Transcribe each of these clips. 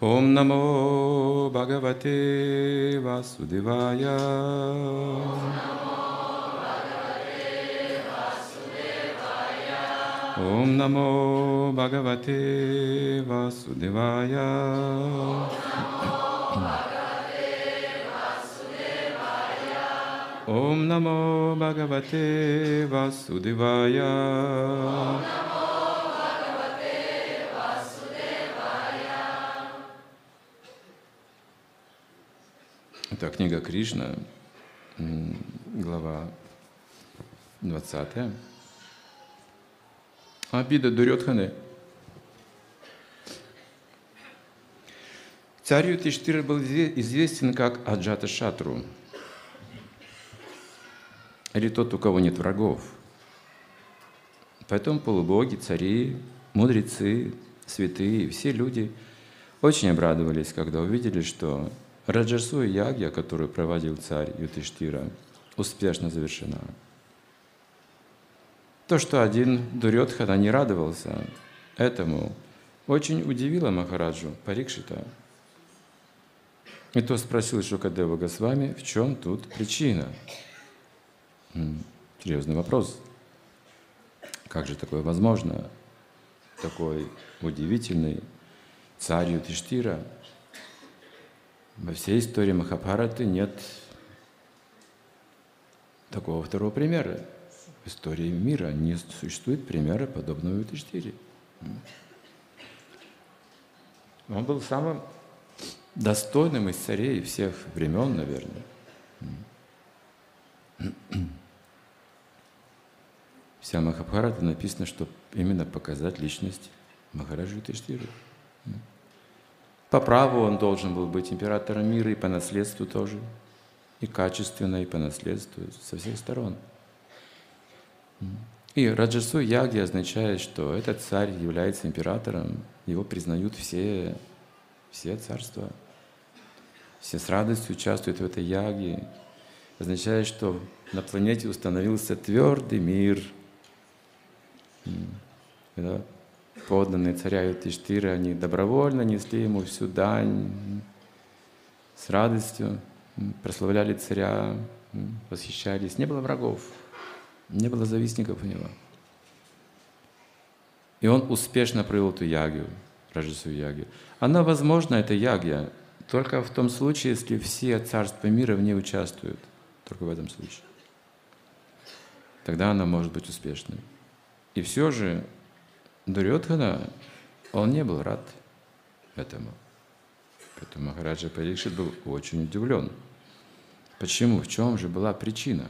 Ом намо Бхагавате Васудевая. Ом намо Бхагавате Васудевая. Ом намо Бхагавате Васудевая. Это книга Кришна, глава 20. Обида Дурьодханы. Царь Юдхиштхира был известен как Аджаташатру, или тот, у кого нет врагов. Поэтому полубоги, цари, мудрецы, святые, все люди очень обрадовались, когда увидели, что Раджасуя ягья, которую проводил царь Юдхиштхира, успешно завершена. То, что один Дурьодхана не радовался этому, очень удивило Махараджу Парикшита. И то спросил Шукадева Госвами, в чем тут причина? Серьезный вопрос. Как же такое возможно? Такой удивительный царь Юдхиштхира. Во всей истории Махабхараты нет такого второго примера. В истории мира не существует примера подобного Юдхиштхире. Он был самым достойным из царей всех времен, наверное. Вся Махабхарата написано, чтобы именно показать личность Махараджа Юдхиштхиры. По праву он должен был быть императором мира и по наследству тоже, и качественно, и по наследству, со всех сторон. И Раджасуя ягья означает, что этот царь является императором, его признают все царства, все с радостью участвуют в этой ягье. Означает, что на планете установился твердый мир. Когда подданные царя Юдхиштхиры, они добровольно несли ему всю дань, с радостью прославляли царя, восхищались. Не было врагов, не было завистников у него. И он успешно провел эту ягью, Раджасуя ягью. Она возможна, эта ягья, только в том случае, если все царства мира в ней участвуют. Только в этом случае. Тогда она может быть успешной. И все же Дурьодхана, он не был рад этому. Поэтому Махараджа Парикшит был очень удивлен. Почему? В чем же была причина?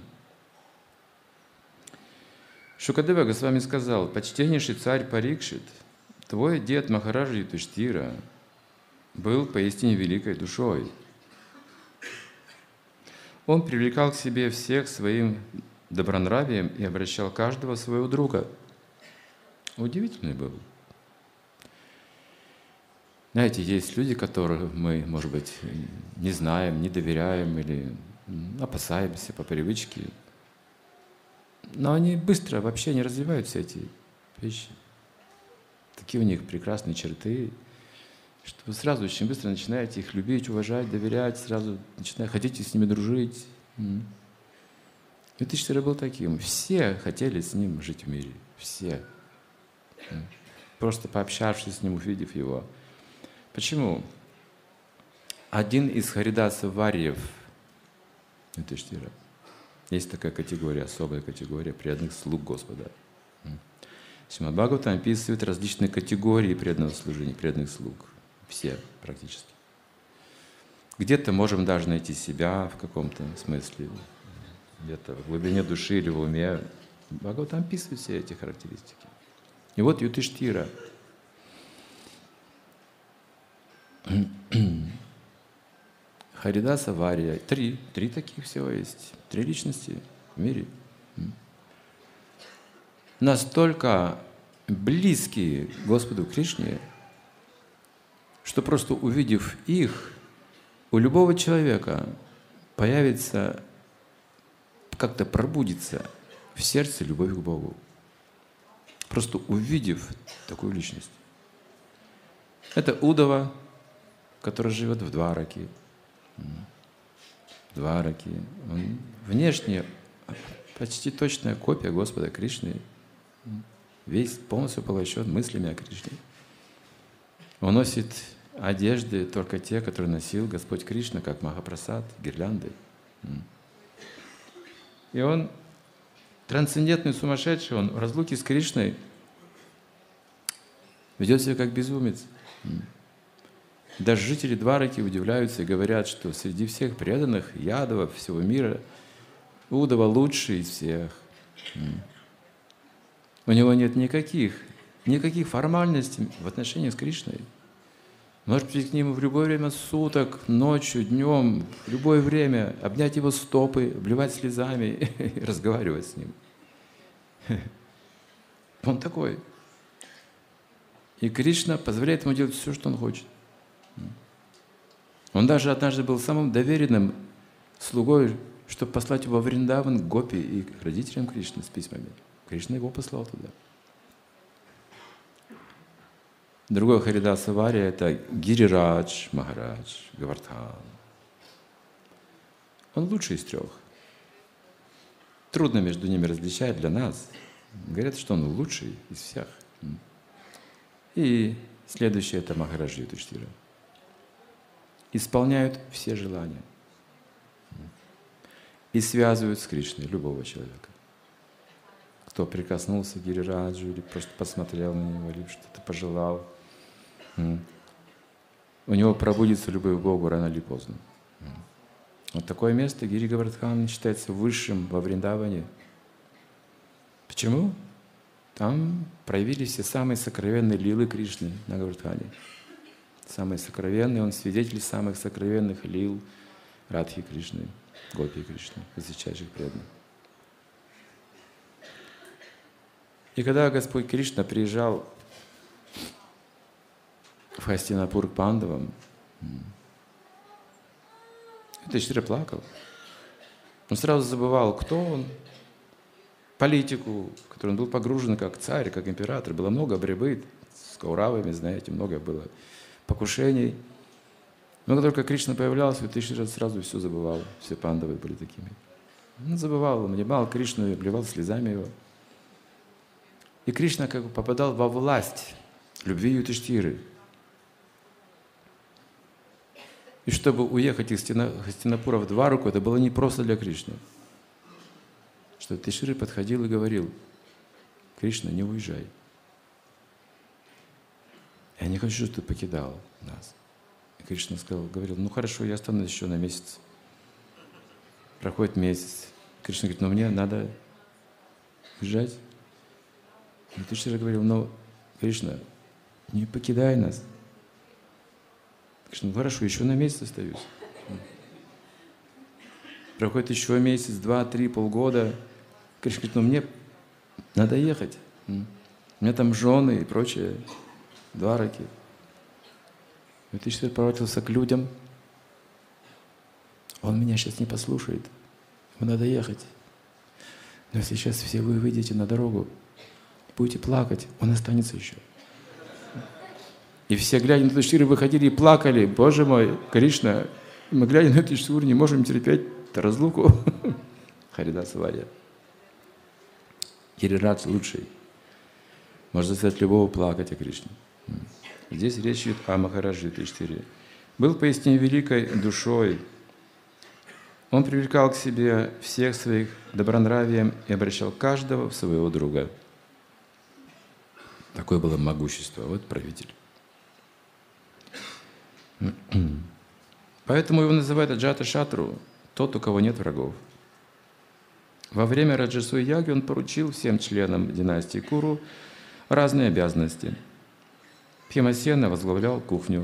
Шукадева Госвами сказал: почтеннейший царь Парикшит, твой дед Махараджа Юдхиштхира был поистине великой душой. Он привлекал к себе всех своим добронравием и обращал каждого в своего друга. Удивительный был. Знаете, есть люди, которых мы, может быть, не знаем, не доверяем или опасаемся по привычке. Но они быстро вообще не развивают все эти вещи. Такие у них прекрасные черты, что вы сразу очень быстро начинаете их любить, уважать, доверять, сразу хотите с ними дружить. Юдхиштхира был таким. Все хотели с ним жить в мире. Все. Просто пообщавшись с ним, увидев его. Почему? Один из харидасов варьев Юдхиштхира. Есть такая категория, особая категория преданных слуг Господа. Шримад Бхагаватам описывает различные категории преданного служения, преданных слуг. Все практически. Где-то можем даже найти себя в каком-то смысле, где-то в глубине души или в уме. Бхагаватам описывает все эти характеристики. И вот Юдхиштхира. Харидаса Варья. Три таких всего есть. 3 личности в мире. Настолько близкие к Господу Кришне, что просто увидев их, у любого человека появится, как-то пробудится в сердце любовь к Богу. Просто увидев такую личность. Это Удава, который живет в Двараке. Двараки. Он внешне почти точная копия Господа Кришны. Весь полностью поглощен мыслями о Кришне. Он носит одежды только те, которые носил Господь Кришна, как Махапрасад, гирлянды. И он трансцендентный сумасшедший, он в разлуке с Кришной ведет себя как безумец. Даже жители Двараки удивляются и говорят, что среди всех преданных ядовов всего мира Удава лучший из всех. У него нет никаких формальностей в отношении с Кришной. Может прийти к нему в любое время суток, ночью, днем, в любое время, обнять его стопы, обливать слезами и разговаривать с ним. Он такой. И Кришна позволяет ему делать все, что он хочет. Он даже однажды был самым доверенным слугой, чтобы послать его во Вриндаван к Гопи и к родителям Кришны с письмами. Кришна его послал туда. Другой Харидаса Вария — это Гирирадж Махарадж Гавардхан. Он лучший из трех. Трудно между ними различать для нас. Говорят, что он лучший из всех. И следующее — это Махарадж Юдхиштира. Исполняют все желания. И связывают с Кришной любого человека. Кто прикоснулся к Гирираджу, или просто посмотрел на него, или что-то пожелал, у него пробудится любовь к Богу рано или поздно. Вот такое место Гири Гавардхан считается высшим во Вриндаване. Почему? Там проявились все самые сокровенные лилы Кришны на Гавардхане. Самые сокровенные, он свидетель самых сокровенных лил Радхи Кришны, Гопи Кришны, высочайших преданных. И когда Господь Кришна приезжал в Хастинапур к Пандавам, Юдхиштира плакал. Он сразу забывал, кто он, политику, в которой он был погружен как царь, как император. Было много борьбы с кауравами, знаете, много было покушений. Но как только Кришна появлялся, Юдхиштира сразу все забывал. Все пандавы были такими. Он забывал, он обнимал Кришну и обливал слезами его. И Кришна как бы попадал во власть любви Юдхиштиры. И чтобы уехать из Хастинапура в Двараку, это было не просто для Кришны. Что Юдхиштира подходил и говорил: Кришна, не уезжай. Я не хочу, чтобы ты покидал нас. И Кришна говорил: ну хорошо, я останусь еще на месяц. Проходит месяц. Кришна говорит: но мне надо уезжать. И Юдхиштира говорил: ну, Кришна, не покидай нас. Кришна: ну хорошо, еще на месяц остаюсь. Проходит еще месяц, 2, 3, полгода. Кришна говорит: ну мне надо ехать. У меня там жены и прочее, Двараки. Юдхиштира поворотился к людям. Он меня сейчас не послушает. Ему надо ехать. Но если сейчас все вы выйдете на дорогу, будете плакать, он останется еще. И все, глядя на Юдхиштиру, выходили и плакали: Боже мой, Кришна, мы, глядя на Юдхиштиру, не можем терпеть разлуку. Харидаса Вария. Гирирадж лучший. Может заставить любого плакать о Кришне. Здесь речь идет о Махараджи Юдхиштире. Был поистине великой душой. Он привлекал к себе всех своих добронравием и обращал каждого в своего друга. Такое было могущество. Вот правитель. Поэтому его называют Аджата Шатру, тот, у кого нет врагов. Во время Раджасуи Яги он поручил всем членам династии Куру разные обязанности. Бхимасена возглавлял кухню,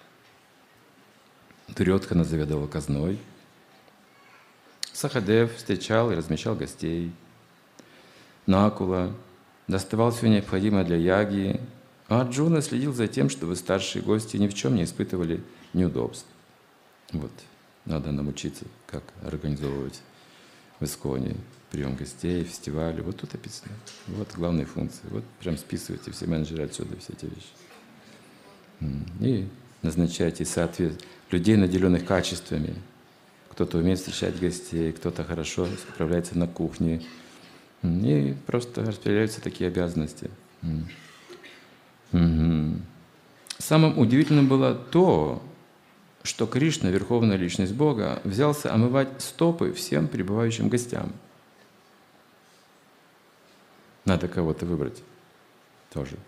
Дурьодхана заведовал казной, Сахадев встречал и размещал гостей, Накула доставал все необходимое для яги, а Арджуна следил за тем, чтобы старшие гости ни в чем не испытывали неудобств. Вот, надо нам учиться, как организовывать в Исконе прием гостей, фестивали. Вот тут описано. Вот главные функции. Вот прям списывайте все менеджеры отсюда, все эти вещи. И назначайте людей, наделенных качествами. Кто-то умеет встречать гостей, кто-то хорошо справляется на кухне. И просто распределяются такие обязанности. Самым удивительным было то, что Кришна, Верховная Личность Бога, взялся омывать стопы всем прибывающим гостям. Надо кого-то выбрать тоже.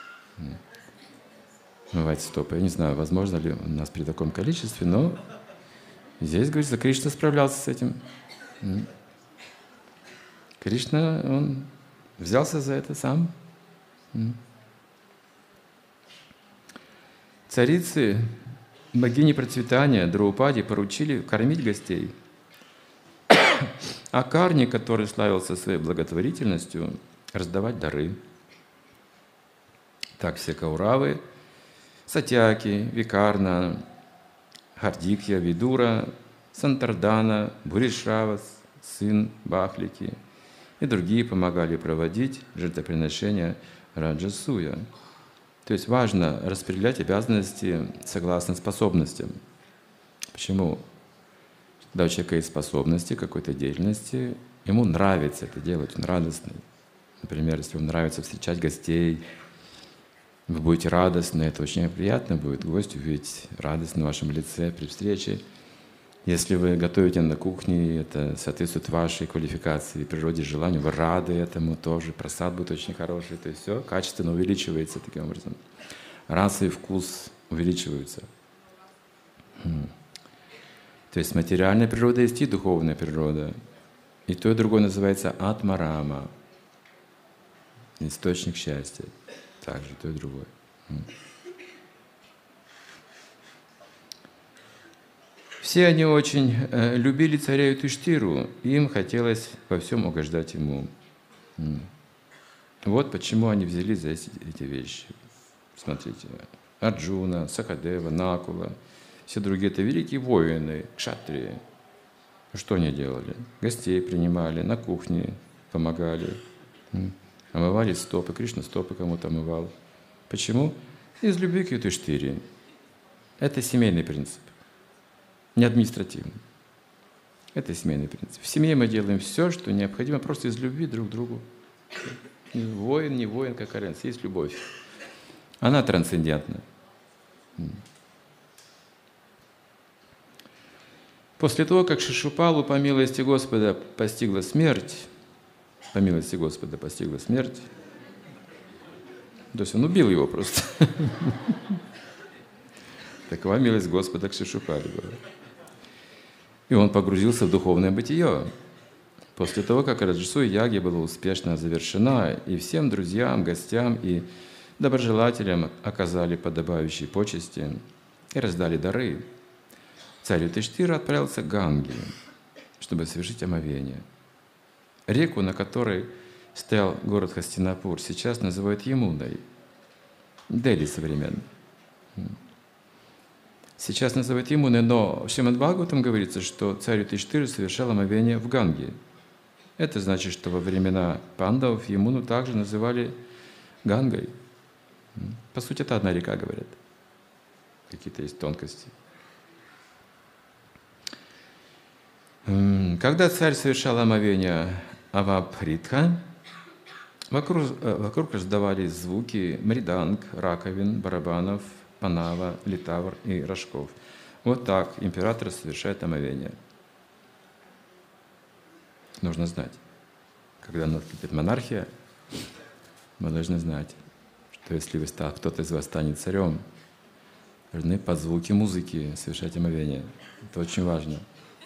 Омывать стопы. Я не знаю, возможно ли у нас при таком количестве, но здесь, говорится, Кришна справлялся с этим. Кришна, он взялся за это сам. Царицы, богини процветания, Драупади поручили кормить гостей. А Карни, который славился своей благотворительностью, раздавать дары. Так все Кауравы, Сатьяки, Викарна, Хардикья, Видура, Сантардана, Буришравас, сын Бахлики и другие помогали проводить жертвоприношения Раджасуя. То есть важно распределять обязанности согласно способностям. Почему? Когда у человека есть способности какой-то деятельности, ему нравится это делать, он радостный. Например, если вам нравится встречать гостей, вы будете радостны, это очень приятно будет гость увидеть радость на вашем лице при встрече. Если вы готовите на кухне, это соответствует вашей квалификации, природе, желанию, вы рады этому тоже, просад будет очень хороший, то есть все качественно увеличивается таким образом. Раса и вкус увеличиваются. То есть материальная природа есть и духовная природа. И то, и другое называется атмарама, источник счастья. Также то и другое. Все они очень любили царя Юдхиштхиру, и им хотелось во всем угождать ему. Вот почему они взялись за эти вещи. Смотрите, Арджуна, Сахадева, Накула, все другие — это великие воины, кшатрии. Что они делали? Гостей принимали, на кухне помогали, омывали стопы, Кришна стопы кому-то омывал. Почему? Из любви к Юдхиштхире. Это семейный принцип. Не административный. Это семейный принцип. В семье мы делаем все, что необходимо, просто из любви друг к другу. Воин, не воин, какая разница, есть любовь. Она трансцендентна. После того, как Шишупалу по милости Господа постигла смерть, то есть он убил его просто. Такова милость Господа к Шишупале была. И он погрузился в духовное бытие. После того, как Раджасуя ягья была успешно завершена, и всем друзьям, гостям и доброжелателям оказали подобающие почести и раздали дары, царь Юдхиштхира отправился к Ганге, чтобы совершить омовение. Реку, на которой стоял город Хастинапур, сейчас называют Ямуной, Дели современный. Сейчас называют Ямуной, но в Шримад-Бхагаватам говорится, что царь Юдхиштхира совершал омовение в Ганге. Это значит, что во времена пандавов Ямуну также называли Гангой. По сути, это одна река, говорят. Какие-то есть тонкости. Когда царь совершал омовение Авабхритха, вокруг раздавались звуки мриданг, раковин, барабанов, панава, литавр и рожков. Вот так император совершает омовение. Нужно знать. Когда наступит монархия, мы должны знать, что если кто-то из вас станет царем, должны под звуки музыки совершать омовение. Это очень важно.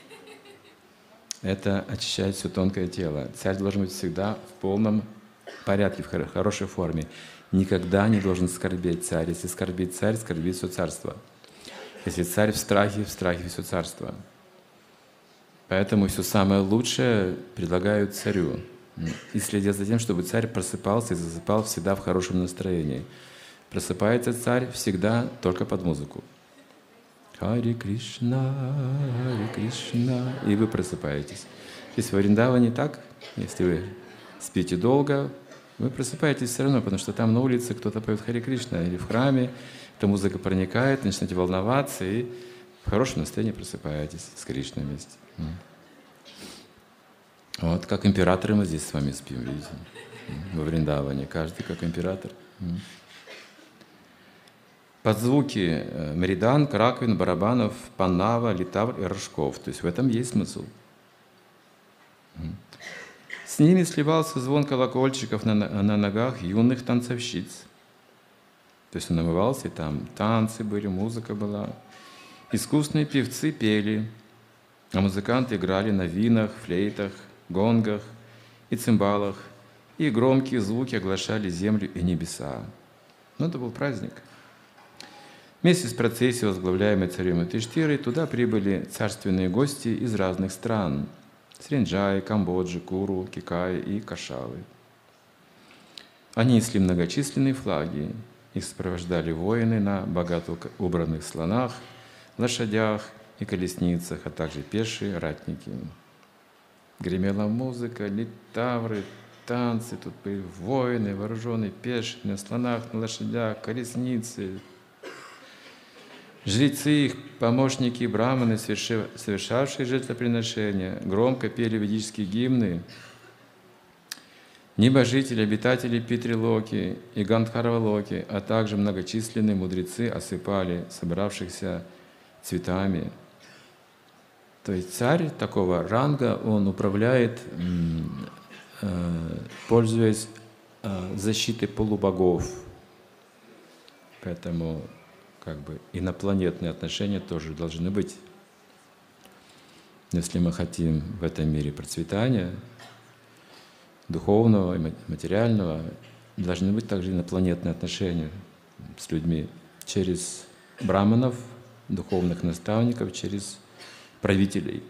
Это очищает все тонкое тело. Царь должен быть всегда в полном порядке, в хорошей форме. Никогда не должен скорбеть царь. Если скорбит царь, скорбит все царство. Если царь в страхе все царство. Поэтому все самое лучшее предлагают царю. И следят за тем, чтобы царь просыпался и засыпал всегда в хорошем настроении. Просыпается царь всегда только под музыку. Хари Кришна, и вы просыпаетесь. Если в Вриндаване так, если вы спите долго, вы просыпаетесь все равно, потому что там на улице кто-то поет Хари Кришна, или в храме эта музыка проникает, начинаете волноваться, и в хорошем настроении просыпаетесь с Кришной вместе. Вот как императоры мы здесь с вами спим, видите, во Вриндаване, каждый как император. Под звуки мриданг, раковин, барабанов, панава, литавр и рожков. То есть в этом есть смысл. С ними сливался звон колокольчиков на ногах юных танцовщиц. То есть он намывался, и там танцы были, музыка была. Искусные певцы пели, а музыканты играли на винах, флейтах, гонгах и цимбалах, и громкие звуки оглашали землю и небеса. Но это был праздник. Вместе с процессией, возглавляемой царем Юдхиштхирой, туда прибыли царственные гости из разных стран – Сринджаи, Камбоджи, Куру, Кикаи и Кашавы. Они несли многочисленные флаги, их сопровождали воины на богато убранных слонах, лошадях и колесницах, а также пешие ратники. Гремела музыка, литавры, танцы, тут были воины, вооруженные, пешие, на слонах, на лошадях, колесницы. Жрецы, их помощники и браманы, совершавшие жертвоприношения, громко пели ведические гимны. Небожители, обитатели Питрилоки и Гандхарвалоки, а также многочисленные мудрецы осыпали собравшихся цветами. То есть царь такого ранга, он управляет, пользуясь защитой полубогов. Поэтому как бы инопланетные отношения тоже должны быть. Если мы хотим в этом мире процветания, духовного и материального, должны быть также инопланетные отношения с людьми через браманов, духовных наставников, через правителей.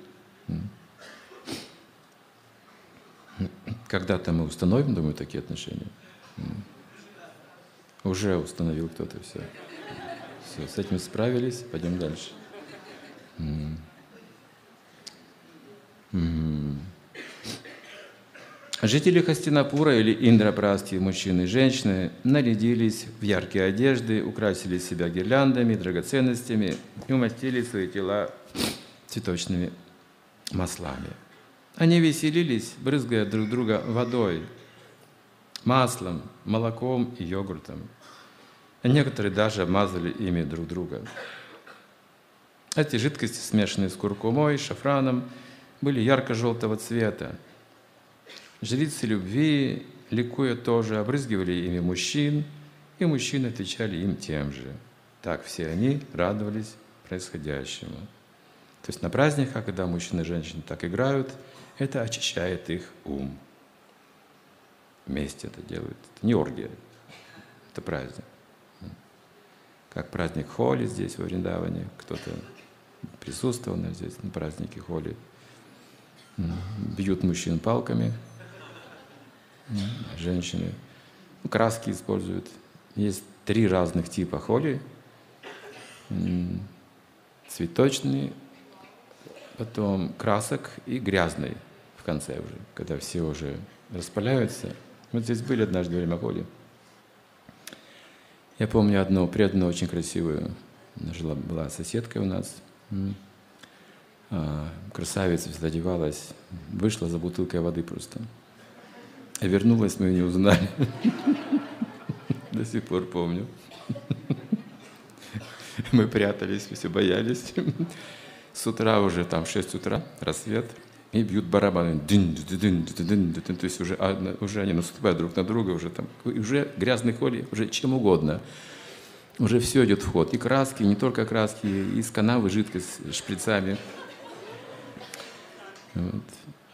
Когда-то мы установим, думаю, такие отношения. Уже установил кто-то все. Все, с этим справились, пойдем дальше. Жители Хастинапура или Индрапрастхи, мужчины и женщины, нарядились в яркие одежды, украсили себя гирляндами, драгоценностями и умастили свои тела цветочными маслами. Они веселились, брызгая друг друга водой, маслом, молоком и йогуртом. А некоторые даже обмазывали ими друг друга. Эти жидкости, смешанные с куркумой, шафраном, были ярко-желтого цвета. Жрицы любви, ликуя тоже, обрызгивали ими мужчин, и мужчины отвечали им тем же. Так все они радовались происходящему. То есть на праздниках, когда мужчины и женщины так играют, это очищает их ум. Вместе это делают. Это не оргия, это праздник. Как праздник Холи здесь, во Вриндаване. Кто-то присутствовал здесь на празднике Холи. Бьют мужчин палками, женщины. Краски используют. Есть 3 разных типа Холи. Цветочный, потом красок и грязный в конце уже, когда все уже распаляются. Вот здесь были однажды во время Холи. Я помню одну преданную, очень красивую, она была соседкой у нас. Красавица всегда одевалась, вышла за бутылкой воды просто. А вернулась, мы ее не узнали. До сих пор помню. Мы прятались, все боялись. С утра уже, там, в 6 утра, рассвет, и бьют барабаны. То есть уже они наступают друг на друга, уже грязный Холи, уже чем угодно. Уже все идет в ход. И краски, не только краски, и из канавы жидкость с шприцами. Вот.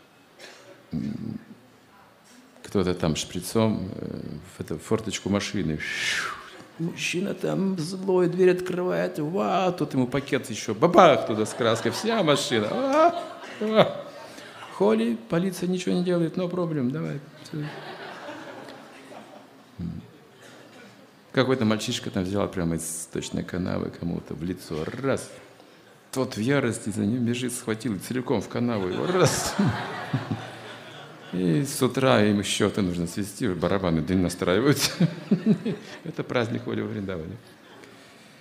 Кто-то там шприцом в форточку машины. Мужчина там злой, дверь открывает. Вау, тут ему пакет еще. Бабах туда с краской. Вся машина. Холи, полиция ничего не делает. No problem, давай. Какой-то мальчишка там взял прямо из сточной канавы кому-то в лицо. Раз. Тот в ярости за ним бежит, схватил и целиком в канаву его. Раз. И с утра им счеты нужно свести, барабаны день настраиваются. Это праздник Холи во Вриндаване.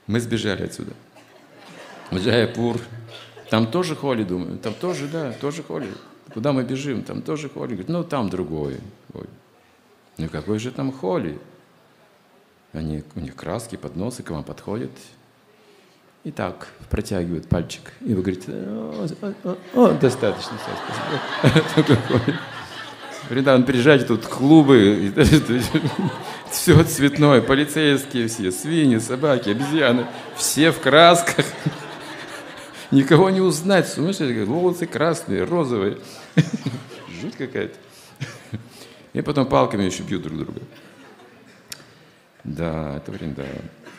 Мы сбежали отсюда. В Джайпур. Там тоже холи, думаю. Там тоже, да, тоже холи. Куда мы бежим? Там тоже холи. Говорит, ну там другой. Ой. Ну какой же там холи? У них краски, подносы к вам подходят. И так протягивают пальчик. И вы говорите, достаточно, спасибо. Ребята, приезжайте, тут клубы, все цветное, полицейские все, свиньи, собаки, обезьяны, все в красках. Никого не узнать, сумасшедшие, волосы красные, розовые. Жуть какая-то. И потом палками еще бьют друг друга. Да, это время, да.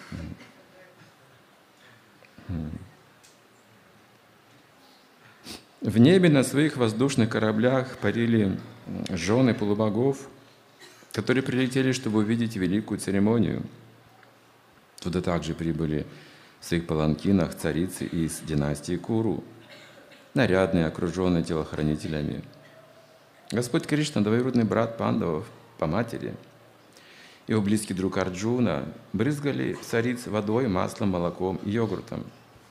В небе на своих воздушных кораблях парили жены полубогов, которые прилетели, чтобы увидеть великую церемонию. Туда также прибыли в своих паланкинах царицы из династии Куру, нарядные, окруженные телохранителями. Господь Кришна, двоюродный брат Пандавов по матери, его близкий друг Арджуна брызгали цариц водой, маслом, молоком и йогуртом.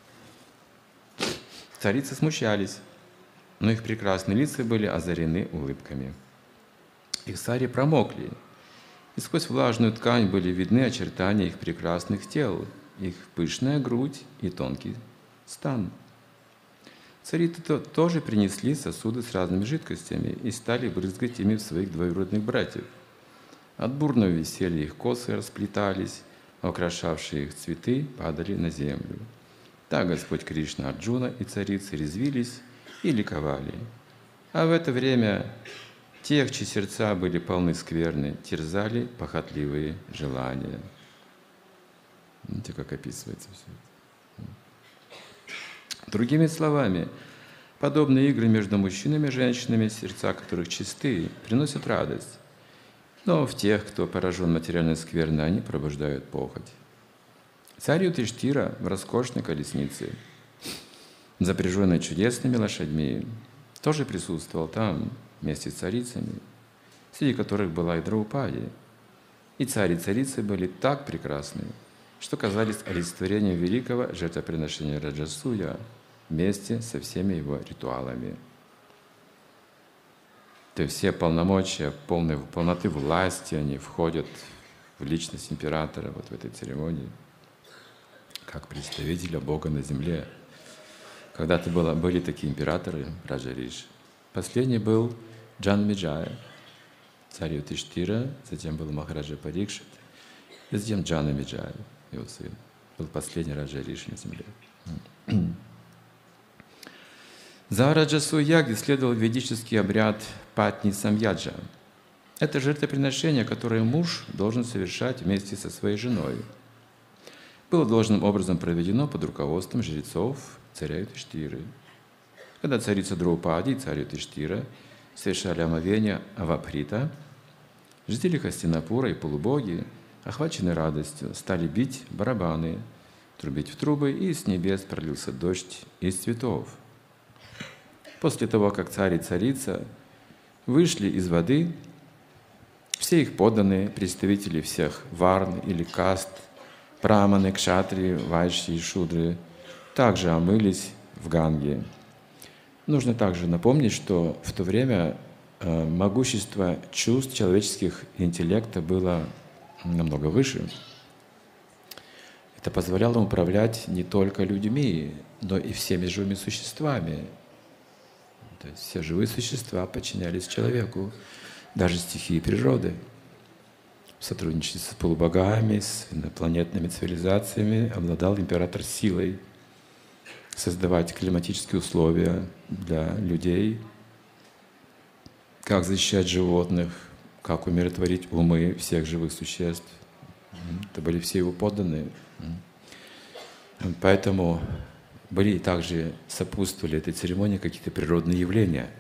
Царицы смущались, но их прекрасные лица были озарены улыбками. Их сари промокли, и сквозь влажную ткань были видны очертания их прекрасных тел, их пышная грудь и тонкий стан. Царицы тоже принесли сосуды с разными жидкостями и стали брызгать ими в своих двоюродных братьев. От бурного веселья их косы расплетались, а украшавшие их цветы падали на землю. Так Господь Кришна, Арджуна и царицы резвились и ликовали. А в это время тех, чьи сердца были полны скверны, терзали похотливые желания. Видите, как описывается все это. Другими словами, подобные игры между мужчинами и женщинами, сердца которых чисты, приносят радость. Но в тех, кто поражен материальной скверной, они пробуждают похоть. Царь Юдхиштира в роскошной колеснице, запряженной чудесными лошадьми, тоже присутствовал там вместе с царицами, среди которых была и Драупади. И царь и царицы были так прекрасны, что казались олицетворением великого жертвоприношения Раджасуя вместе со всеми его ритуалами. То есть все полномочия, полноты власти, они входят в личность императора вот в этой церемонии, как представителя Бога на земле. Когда-то были такие императоры, Раджа Риши. Последний был Джанмеджая, царь Юдхиштира, затем был Махараджа Парикшит, и затем Джанмеджая, его сын. Был последний Раджа Риши на земле. За Раджасу-яги следовал ведический обряд Патни Самьяджа. Это жертвоприношение, которое муж должен совершать вместе со своей женой. Было должным образом проведено под руководством жрецов царя Юдхиштиры. Когда царица Драупади и царь Юдхиштира совершали омовение Аваприта, жители Хастинапура и полубоги, охваченные радостью, стали бить барабаны, трубить в трубы, и с небес пролился дождь из цветов. После того, как царь и царица вышли из воды, все их подданные, представители всех варн или каст, браманы, кшатрии, вайшьи и шудры, также омылись в Ганге. Нужно также напомнить, что в то время могущество чувств человеческих и интеллекта было намного выше. Это позволяло управлять не только людьми, но и всеми живыми существами. То есть все живые существа подчинялись человеку, даже стихии природы. В сотрудничестве с полубогами, с инопланетными цивилизациями обладал император силой создавать климатические условия для людей, как защищать животных, как умиротворить умы всех живых существ. Это были все его подданные. Поэтому были также сопутствовали этой церемонии какие-то природные явления.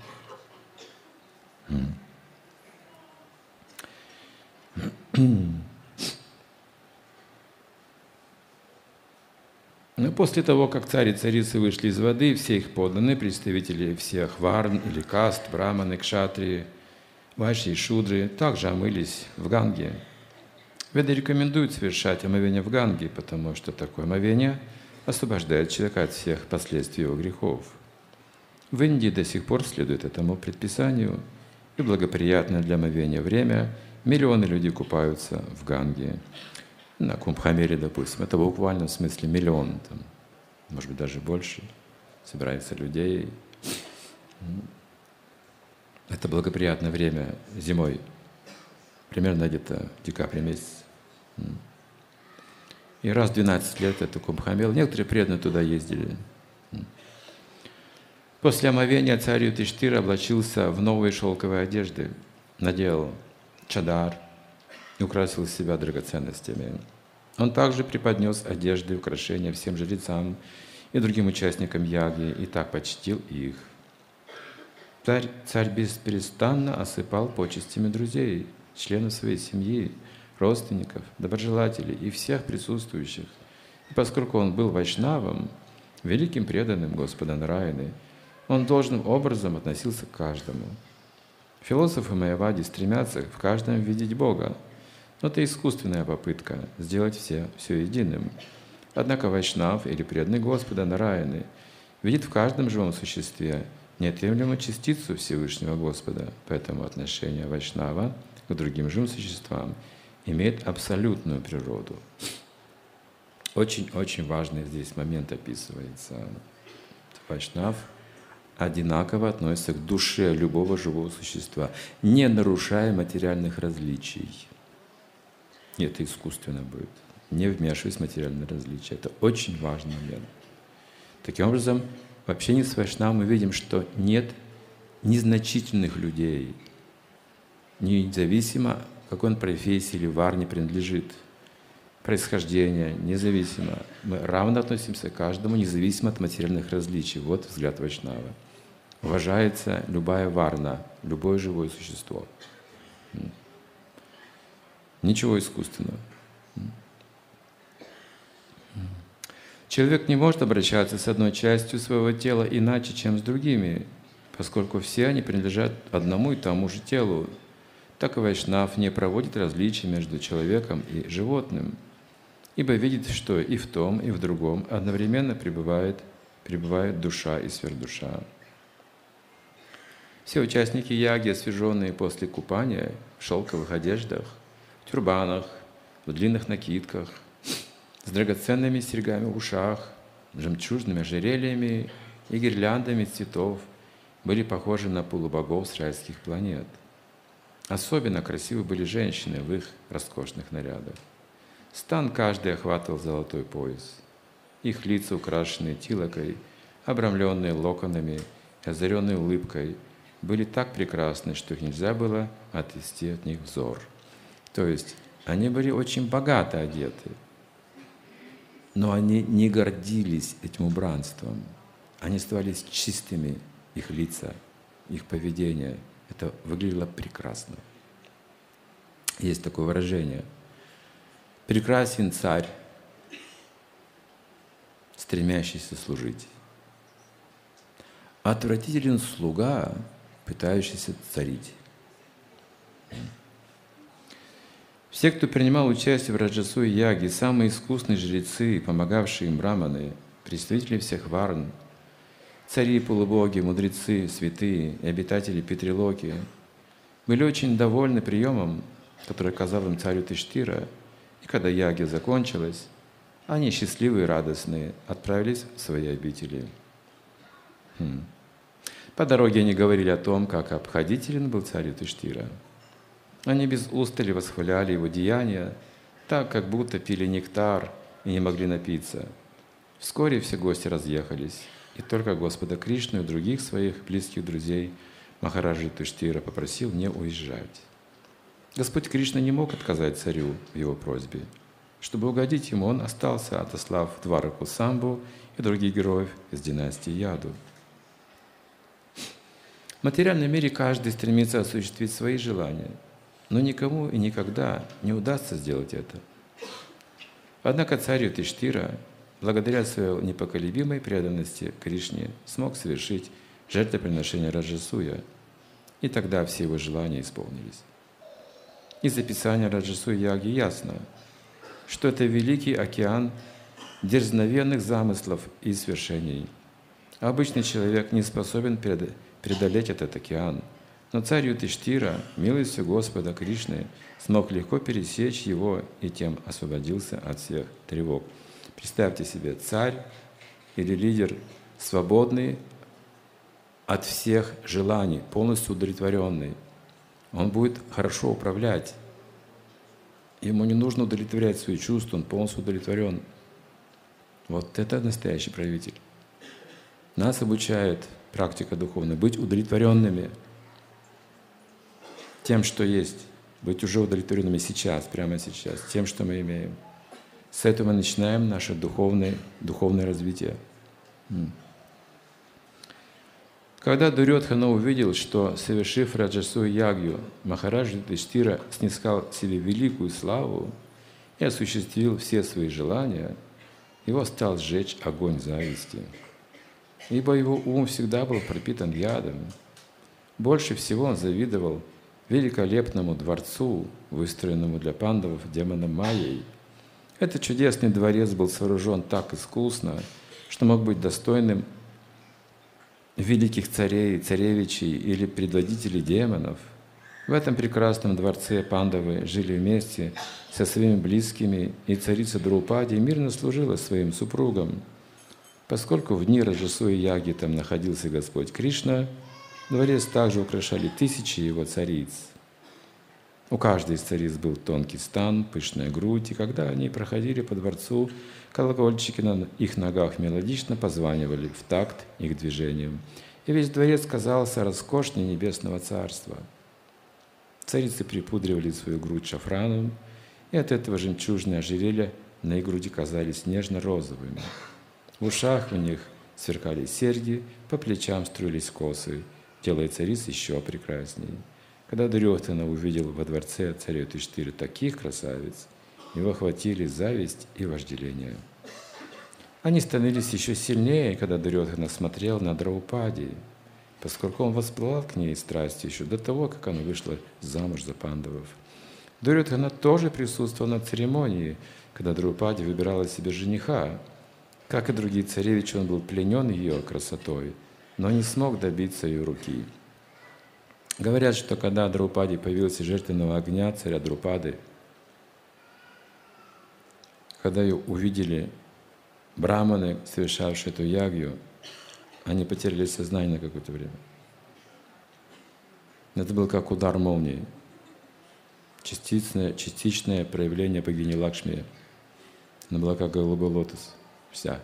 Но после того, как царь и царицы вышли из воды, все их подданные, представители всех варн или каст, браманы, кшатрии, вайшьи и шудры, также омылись в Ганге. Веды рекомендуют совершать омовение в Ганге, потому что такое омовение освобождает человека от всех последствий его грехов. В Индии до сих пор следует этому предписанию, и благоприятное для омовения время миллионы людей купаются в Ганге. На Кумбхамеле, допустим, это буквально в смысле миллион, там, может быть, даже больше, собирается людей. Это благоприятное время зимой, примерно где-то в декабре месяце. И раз в 12 лет это Кумбхамел. Некоторые преданные туда ездили. После омовения царь Юдхиштира облачился в новые шелковые одежды, надел чадар и украсил себя драгоценностями. Он также преподнес одежды и украшения всем жрецам и другим участникам яги и так почтил их. Царь бесперестанно осыпал почестями друзей, членов своей семьи, родственников, доброжелателей и всех присутствующих. И поскольку он был вайшнавом, великим преданным Господа Нараяны, он должным образом относился к каждому. Философы майявади стремятся в каждом видеть Бога, но это искусственная попытка сделать все единым. Однако вайшнав или преданный Господа Нараяны видит в каждом живом существе неотъемлемую частицу Всевышнего Господа, поэтому отношение вайшнава к другим живым существам имеет абсолютную природу. Очень-очень важный здесь момент описывается. Вайшнав одинаково относится к душе любого живого существа, не нарушая материальных различий. И это искусственно будет. Не вмешиваясь в материальные различия. Это очень важный момент. Таким образом, в общении с вайшнавом мы видим, что нет незначительных людей, независимо, какой он профессии или варне принадлежит, происхождение, независимо. Мы равно относимся к каждому, независимо от материальных различий. Вот взгляд вайшнава. Уважается любая варна, любое живое существо. Ничего искусственного. Человек не может обращаться с одной частью своего тела иначе, чем с другими, поскольку все они принадлежат одному и тому же телу. Так и вайшнав не проводит различий между человеком и животным, ибо видит, что и в том, и в другом одновременно пребывает душа и сверхдуша. Все участники яги, освеженные после купания, в шелковых одеждах, в тюрбанах, в длинных накидках, с драгоценными серьгами в ушах, жемчужными ожерельями и гирляндами цветов, были похожи на полубогов с райских планет. Особенно красивы были женщины в их роскошных нарядах. Стан каждый охватывал золотой пояс. Их лица, украшенные тилакой, обрамленные локонами и озаренные улыбкой, были так прекрасны, что их нельзя было отвести от них взор. То есть они были очень богато одеты, но они не гордились этим убранством. Они оставались чистыми, их лица, их поведение. Это выглядело прекрасно. Есть такое выражение. Прекрасен царь, стремящийся служить. Отвратителен слуга, пытающийся царить. Все, кто принимал участие в раджасуе яге, самые искусные жрецы, помогавшие им браманы, представители всех варн, цари, полубоги, мудрецы, святые и обитатели Питрилоки, были очень довольны приемом, который оказал им царь Юдхиштира, и когда яги закончилась, они, счастливые и радостные, отправились в свои обители. По дороге они говорили о том, как обходителен был царь Юдхиштира. Они без устали восхваляли его деяния, так, как будто пили нектар и не могли напиться. Вскоре все гости разъехались, и только Господа Кришну и других своих близких друзей Махараджа Юдхиштира попросил не уезжать. Господь Кришна не мог отказать царю в его просьбе. Чтобы угодить ему, он остался, отослав Двараку Самбу и других героев из династии Яду. В материальном мире каждый стремится осуществить свои желания, но никому и никогда не удастся сделать это. Однако царь Юдхиштира, благодаря своей непоколебимой преданности Кришне, смог совершить жертвоприношение Раджасуя, и тогда все его желания исполнились. Из описания Раджасуи-яги ясно, что это великий океан дерзновенных замыслов и свершений. Обычный человек не способен преодолеть этот океан, но царь Юдхиштира, милостью Господа Кришны, смог легко пересечь его и тем освободился от всех тревог. Представьте себе, царь или лидер свободный от всех желаний, полностью удовлетворенный. Он будет хорошо управлять. Ему не нужно удовлетворять свои чувства, он полностью удовлетворен. Вот это настоящий правитель. Нас обучает практика духовная быть удовлетворенными тем, что есть, быть уже удовлетворенными сейчас, прямо сейчас, тем, что мы имеем. С этого мы начинаем наше духовное развитие. Когда Дурьодхана увидел, что, совершив Раджасуи-ягью, Махарадж Юдхиштира снискал себе великую славу и осуществил все свои желания, его стал сжечь огонь зависти. Ибо его ум всегда был пропитан ядом. Больше всего он завидовал великолепному дворцу, выстроенному для пандавов демоном Майей. Этот чудесный дворец был сооружен так искусно, что мог быть достойным великих царей, царевичей или предводителей демонов. В этом прекрасном дворце пандавы жили вместе со своими близкими, и царица Драупади мирно служила своим супругам. Поскольку в дни Раджасуи-яги там находился Господь Кришна, дворец также украшали тысячи его цариц. У каждой из цариц был тонкий стан, пышная грудь, и когда они проходили по дворцу, колокольчики на их ногах мелодично позванивали в такт их движением. И весь дворец казался роскошнее небесного царства. Царицы припудривали свою грудь шафраном, и от этого жемчужные ожерелья на их груди казались нежно-розовыми. В ушах у них сверкали серьги, по плечам струились косы, делая цариц еще прекрасней. Когда Дурьодхана увидел во дворце царя Юдхиштиры таких красавиц, его охватили зависть и вожделение. Они становились еще сильнее, когда Дурьодхана смотрел на Драупади, поскольку он воспылал к ней страстью еще до того, как она вышла замуж за пандавов. Дурьодхана тоже присутствовал на церемонии, когда Драупади выбирала себе жениха. Как и другие царевичи, он был пленен ее красотой, но не смог добиться ее руки. Говорят, что когда Драупади появился жертвенного огня царя Друпады, когда ее увидели браманы, совершавшие эту ягью, они потеряли сознание на какое-то время. Это был как удар молнии, частичное проявление богини Лакшми. Она была как голубой лотос, вся.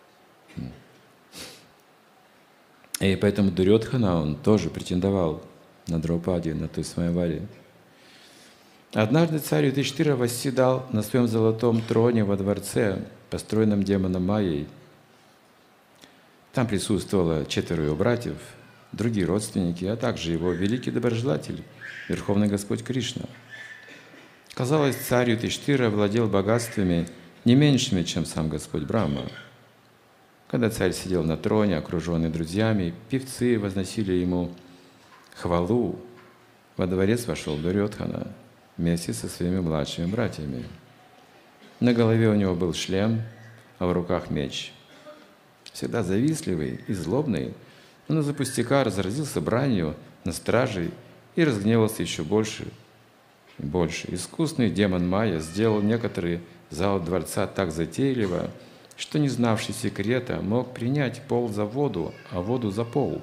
И поэтому Дурьодхана, он тоже претендовал на Драупади, на той Сваямваре. Однажды царь Юдхиштира восседал на своем золотом троне во дворце, построенном демоном Майей. Там присутствовало 4 его братьев, другие родственники, а также его великий доброжелатель, Верховный Господь Кришна. Казалось, царь Юдхиштира владел богатствами не меньшими, чем сам Господь Брахма. Когда царь сидел на троне, окруженный друзьями, певцы возносили ему хвалу. Во дворец вошел Дурьодхана вместе со своими младшими братьями. На голове у него был шлем, а в руках меч. Всегда завистливый и злобный, он из-за пустяка разразился бранью на стражей и разгневался еще больше и больше. Искусный демон Майя сделал некоторые залы дворца так затейливо, что не знавший секрета мог принять пол за воду, а воду за пол.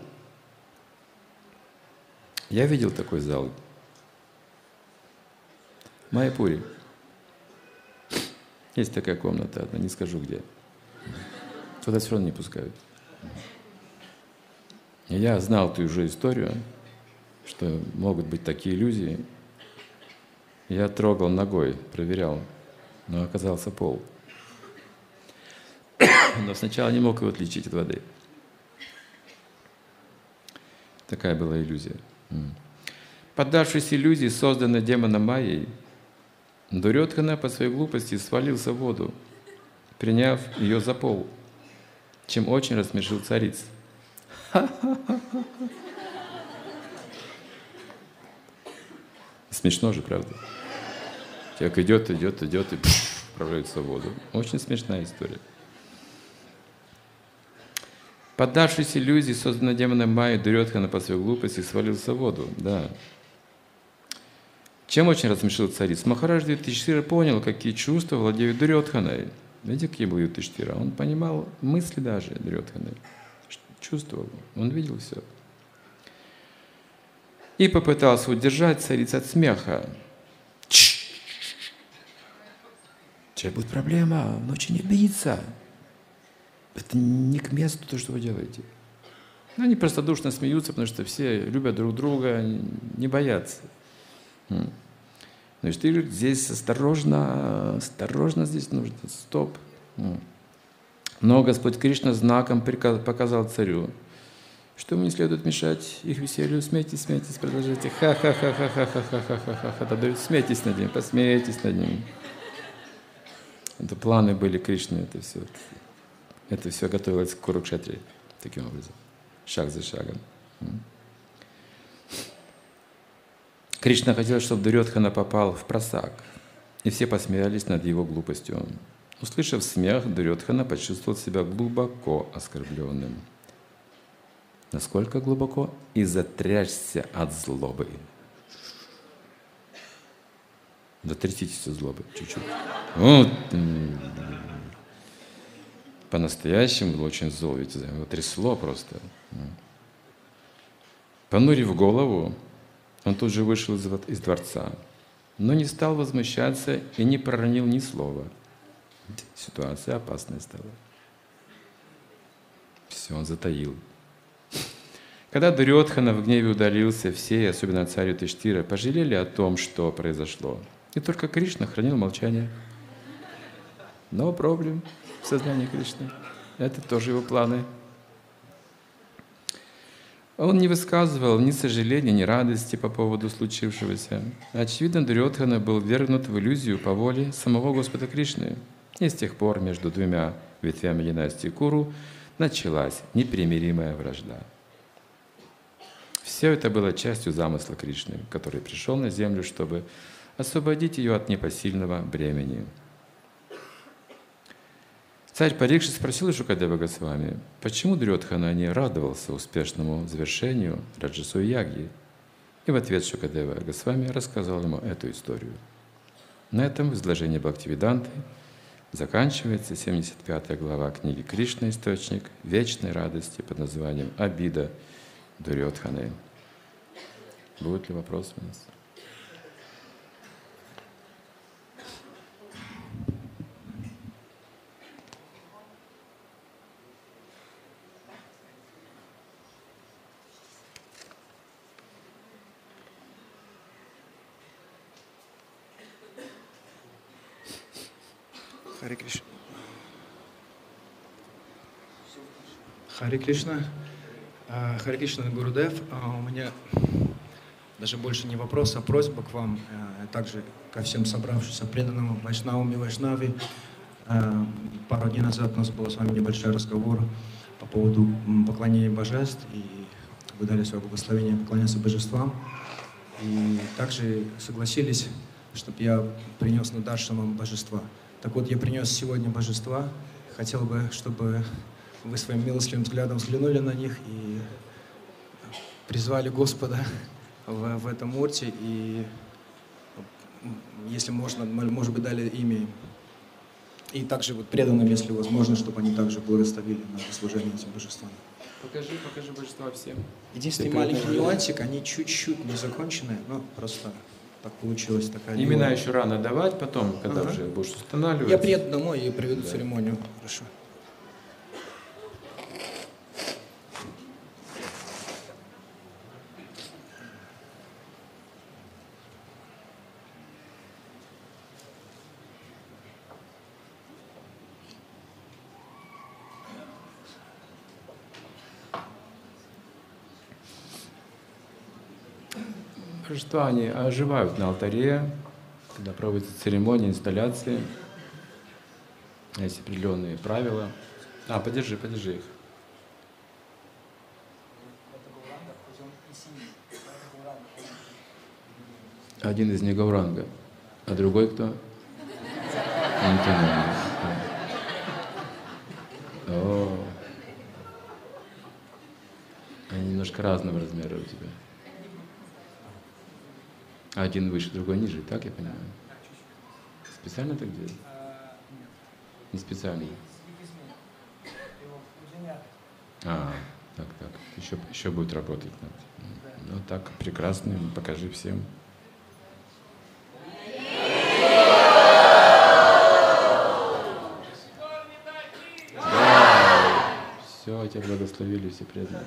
Я видел такой зал в Майяпуре. Есть такая комната одна, не скажу где. Туда все равно не пускают. И я знал ту же историю, что могут быть такие иллюзии. Я трогал ногой, проверял, но оказался пол. Но сначала не мог его отличить от воды. Такая была иллюзия. Поддавшись иллюзии, созданной демоном Майей, Дурьодхана по своей глупости свалился в воду, приняв ее за пол, чем очень рассмешил цариц. Смешно же, правда? Человек идет и отправляется в воду. Очень смешная история. Поддавшись иллюзии, созданной демоном Майи, Дурьодхана по своей глупости свалился в воду. Да. Чем очень рассмешил цариц? Махарадж Юдхиштхира понял, какие чувства владеют Дурьодханой. Видите, какие был Юдхиштхира? Он понимал мысли даже Дурьодханы. Чувствовал. Он видел все. И попытался удержать цариц от смеха. Сейчас будет проблема, он очень обидится. Это не к месту то, что вы делаете. Но они простодушно смеются, потому что все любят друг друга, не боятся. Значит, ты говоришь, здесь осторожно здесь нужно, стоп. Но Господь Кришна знаком показал царю, что ему не следует мешать их веселью. Смейтесь, продолжайте. Ха-ха-ха-ха-ха-ха-ха-ха-ха-ха. Смейтесь над ним, посмейтесь над ним. Это планы были Кришны, это все готовилось к Курукшетре, таким образом, шаг за шагом. Кришна хотел, чтобы Дурьодхана попал в просак, и все посмеялись над его глупостью. Услышав смех, Дурьодхана почувствовал себя глубоко оскорбленным. Насколько глубоко? И затрясся от злобы. Затряситесь от злобы чуть-чуть. Вот. По-настоящему был очень зол, ведь его трясло просто. Понурив голову, он тут же вышел из дворца, но не стал возмущаться и не проронил ни слова. Ситуация опасная стала. Все, он затаил. Когда Дурьодхана в гневе удалился, все, особенно царь Юдхиштхира, пожалели о том, что произошло. И только Кришна хранил молчание. No problem в сознании Кришны. Это тоже его планы. Он не высказывал ни сожаления, ни радости по поводу случившегося. Очевидно, Дурьодхана был ввергнут в иллюзию по воле самого Господа Кришны. И с тех пор между двумя ветвями династии Куру началась непримиримая вражда. Все это было частью замысла Кришны, который пришел на землю, чтобы освободить ее от непосильного бремени. Царь Парикшит спросил Шукадева Госвами, почему Дурьодхана не радовался успешному завершению Раджасуи Ягьи. И в ответ Шукадева Госвами рассказал ему эту историю. На этом изложение Бхактивиданты заканчивается 75 глава книги Кришна «Источник вечной радости» под названием «Обида Дурьодханы». Будут ли вопросы у нас? Харе Кришна. Харе Кришна. Харе Кришна, Гурудев. У меня даже больше не вопрос, а просьба к вам, также ко всем собравшимся преданным Вайшнавам и Вайшнави. Пару дней назад у нас был с вами небольшой разговор по поводу поклонения божеств, и вы дали свое благословение поклоняться божествам. И также согласились, чтобы я принес на даршанам божества. Так вот, я принес сегодня божества. Хотел бы, чтобы вы своим милостливым взглядом взглянули на них и призвали Господа в этом мурте. И, если можно, может быть, дали имя. И также вот преданным, если возможно, чтобы они также благословили на служение этим божествам. Покажи божества всем. Единственный маленький нюансик, они чуть-чуть не закончены, но просто так получилось. Такая имена еще рано давать, потом, когда уже будешь устанавливать. Я приеду домой и проведу церемонию. Хорошо. Божества, они оживают на алтаре, когда проводятся церемонии, инсталляции. Есть определенные правила. Подержи их. Один из них Гауранга. А другой кто? Антонин. О, они немножко разного размера у тебя. Один выше, другой ниже, так я понимаю? Специально так делают? Не специально. Так. Еще будет работать. Ну так, прекрасно, покажи всем. Да, все, тебя благословили все преданные.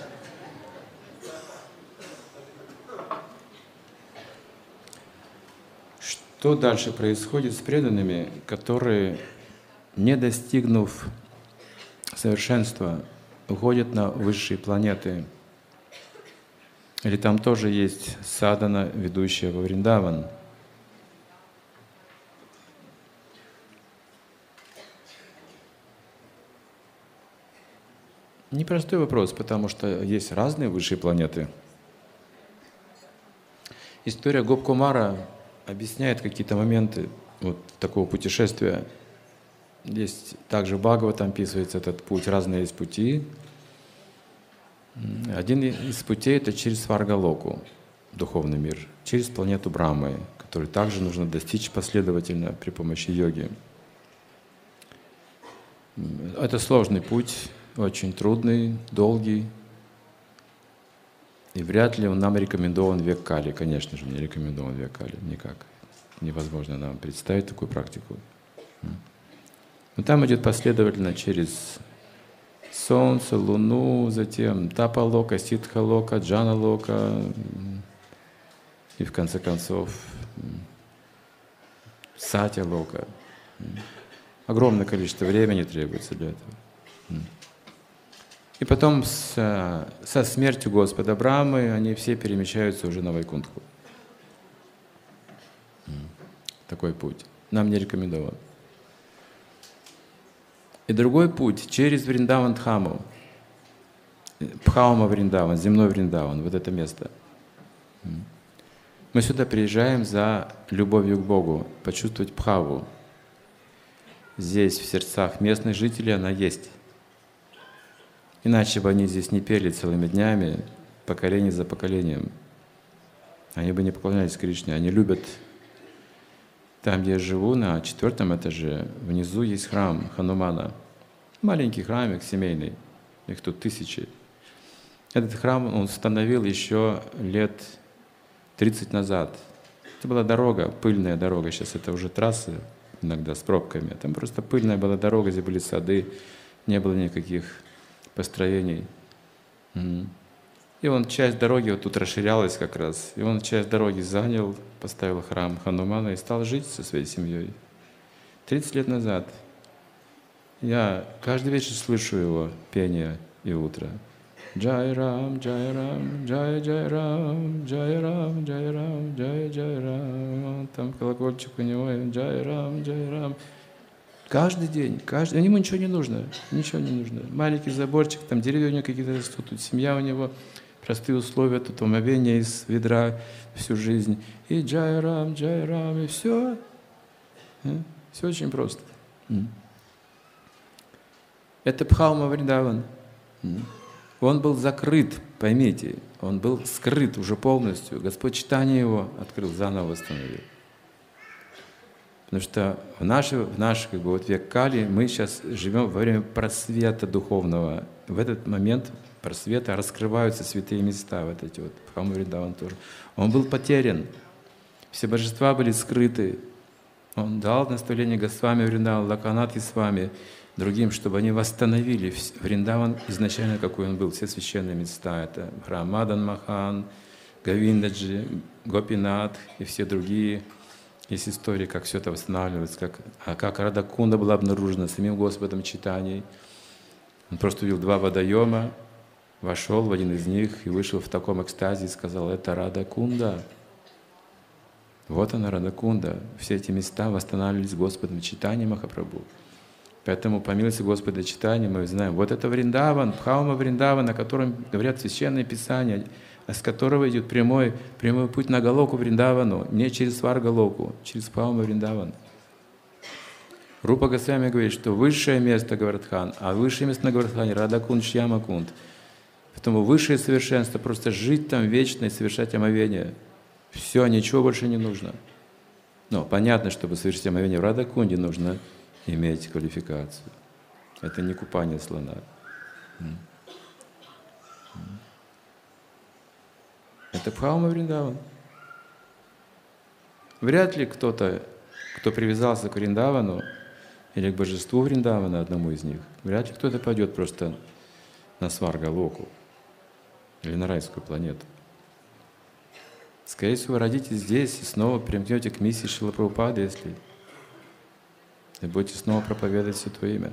Что дальше происходит с преданными, которые, не достигнув совершенства, уходят на высшие планеты? Или там тоже есть садхана, ведущая во Вриндаван? Непростой вопрос, потому что есть разные высшие планеты. История Гопкумара объясняет какие-то моменты вот такого путешествия. Есть также в Бхагаватам описывается этот путь, разные есть пути. Один из путей — это через Сваргалоку, духовный мир, через планету Брамы, который также нужно достичь последовательно при помощи йоги. Это сложный путь, очень трудный, долгий, и вряд ли он нам рекомендован в век Кали. Конечно же, не рекомендован в век Кали, никак. Невозможно нам представить такую практику. Но там идет последовательно через Солнце, Луну, затем Тапа-лока, Ситха-лока, Джана-лока, и в конце концов Сатя-лока. Огромное количество времени требуется для этого. И потом со смертью Господа Брамы они все перемещаются уже на Вайкунтху. Такой путь. Нам не рекомендован. И другой путь через Вриндаван-дхаму, Бхаума Вриндаван, земной Вриндаван, вот это место. Мы сюда приезжаем за любовью к Богу, почувствовать Бхаву. Здесь, в сердцах местных жителей, она есть. Иначе бы они здесь не пели целыми днями, поколение за поколением. Они бы не поклонялись Кришне. Они любят. Там, где я живу, на 4-м этаже, внизу есть храм Ханумана. Маленький храмик семейный, их тут 1000. Этот храм он установил еще лет 30 назад. Это была дорога, пыльная дорога. Сейчас это уже трассы, иногда с пробками. Там просто пыльная была дорога, здесь были сады, не было никаких построений. И он часть дороги вот тут расширялась как раз. И он часть дороги занял, поставил храм Ханумана и стал жить со своей семьей. 30 лет назад. Я каждый вечер слышу его пение и утро. Джай Рам, Джай Рам, Джай Джай Рам, Джай Рам, Джай Рам, Джай Джай Рам. Там колокольчик у него, Джай Рам, Джай Рам. Каждый день, ему ничего не нужно, ничего не нужно. Маленький заборчик, там деревья у него какие-то растут, тут семья у него, простые условия, тут омовение из ведра всю жизнь. И Джай Рам, и все. Все очень просто. Это Бхаума Вриндаван. Он был закрыт, поймите, он был скрыт уже полностью. Господь Чайтанья его открыл, заново восстановил. Потому что в наш как бы, вот век Кали мы сейчас живем во время просвета духовного. В этот момент просвета раскрываются святые места, вот эти вот, Бхаума Вриндаван тоже. Он был потерян, все божества были скрыты. Он дал наставление Госвами Вриндаван, Лаканатхи с вами, другим, чтобы они восстановили Вриндаван изначально, какой он был, все священные места. Это храм Мадан Махан, Говиндаджи, Гопинат и все другие. Есть истории, как все это восстанавливается, как Радакунда была обнаружена самим Господом Чайтаньей. Он просто увидел 2 водоема, вошел в один из них и вышел в таком экстазе и сказал: это Радакунда. Вот она, Радакунда. Все эти места восстанавливались Господом Чайтаньей Махапрабху. Поэтому по милости Господа Чайтаньи мы знаем, вот это Вриндаван, Бхаума Вриндаван, о котором говорят священные писания. с которого идет прямой путь на Галоку Вриндавану, не через Сваргалоку, через Пхаума Вриндаван. Рупа Госвами говорит, что высшее место Гавардхан, а высшее место на Гавардхане — Радакунд, Шьямакунд. Поэтому высшее совершенство — просто жить там вечно и совершать омовение. Все, ничего больше не нужно. Но понятно, чтобы совершить омовение в Радакунде, нужно иметь квалификацию. Это не купание слона. Это Бхаума Вриндаван. Вряд ли кто-то, кто привязался к Вриндавану или к божеству Вриндавана, одному из них, вряд ли кто-то пойдет просто на Сваргалоку или на райскую планету. Скорее всего, вы родитесь здесь и снова примкнете к миссии Шрилы Прабхупады, если и будете снова проповедовать Святое Имя.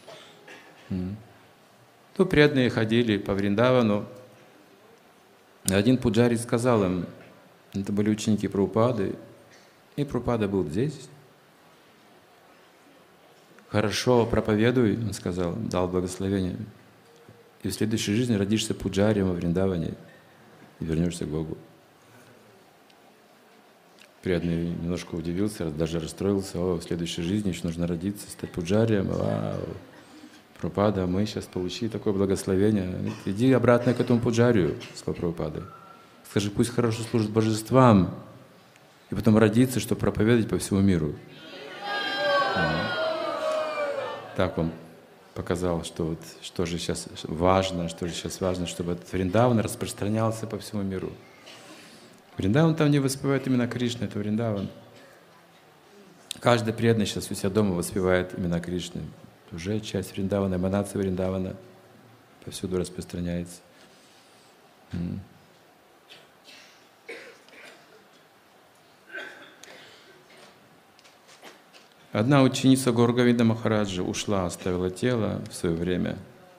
То преданные ходили по Вриндавану. Один пуджари сказал им, это были ученики Прабхупады, и Прабхупада был здесь. Хорошо, проповедуй, он сказал, дал благословение. И в следующей жизни родишься пуджарием во Вриндаване и вернешься к Богу. Преданный немножко удивился, даже расстроился. О, в следующей жизни еще нужно родиться, стать пуджарием. Вау. Прабхупада, мы сейчас получили такое благословение. Иди обратно к этому пуджарию, сказал Прабхупада. Скажи, пусть хорошо служит божествам, и потом родиться, чтобы проповедовать по всему миру. Так он показал, что вот, что же сейчас важно, чтобы этот Вриндаван распространялся по всему миру. Вриндаван там не воспевает именно Кришну, это Вриндаван. Каждый преданный сейчас у себя дома воспевает имена Кришны. Уже часть Вриндавана, эманация Вриндавана повсюду распространяется. Одна ученица Гаура Говинда Махараджа ушла, оставила тело в свое время.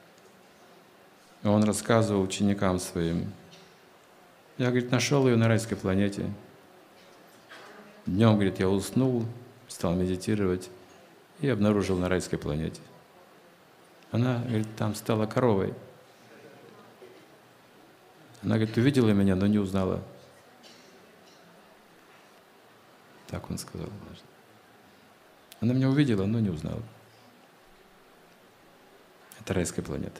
И он рассказывал ученикам своим. Я, говорит, нашел ее на райской планете. Днем, говорит, я уснул, стал медитировать и обнаружил на райской планете. Она, говорит, там стала коровой. Она, говорит, увидела меня, но не узнала. Так он сказал однажды. Она меня увидела, но не узнала. Это райская планета.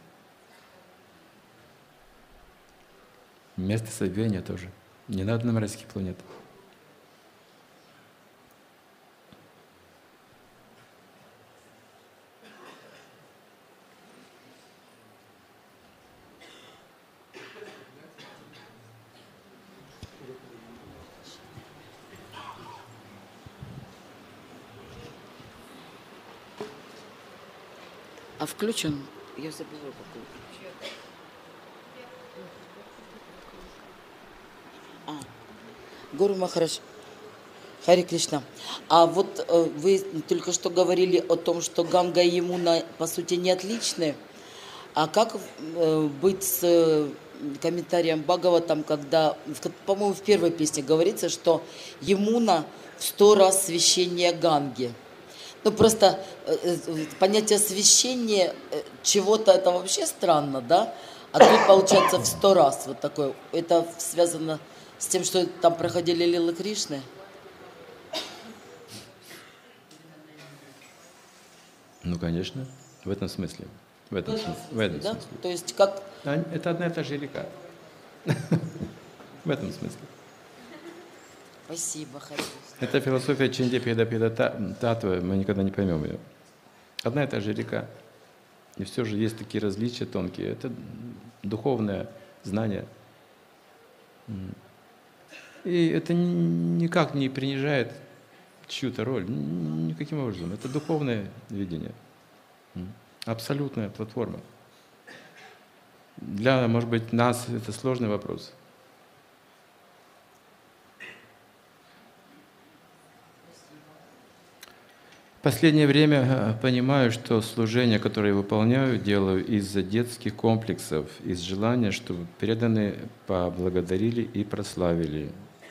Место забвения тоже. Не надо нам райских планет. А включен? Я забыла, какой. Гуру Махарадж, Хари Кришна. А вот вы только что говорили о том, что Ганга и Ямуна по сути не отличны. А как быть с комментарием Бхагаватам, когда, по-моему, в первой песне говорится, что Ямуна в 100 раз священнее Ганги? Ну просто понятие священия чего-то это вообще странно, да? А тут получается в 100 раз вот такое. Это связано с тем, что там проходили лилы Кришны? Ну, конечно, в этом смысле. В этом смысле. То есть как... Это одна и та же река. В этом смысле. Спасибо, Хари. Это философия Чинди Педа Татвы, мы никогда не поймем ее. Одна и та же река. И все же есть такие различия тонкие. Это духовное знание. И это никак не принижает чью-то роль, никаким образом. Это духовное видение, абсолютная платформа. Для, может быть, нас это сложный вопрос. В последнее время понимаю, что служение, которое я выполняю, делаю из-за детских комплексов, из желания, чтобы преданные поблагодарили и прославили.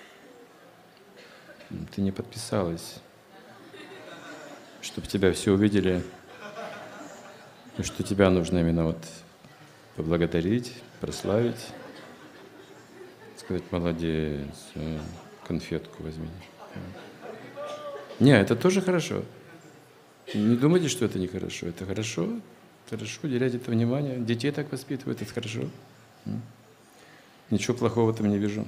Ты не подписалась, чтобы тебя все увидели, и что тебя нужно именно вот поблагодарить, прославить. Сказать, молодец, конфетку возьми. Не, это тоже хорошо. Не думайте, что это нехорошо. Это хорошо. Хорошо, уделять это внимание. Детей так воспитывают, это хорошо. Ничего плохого в этом не вижу.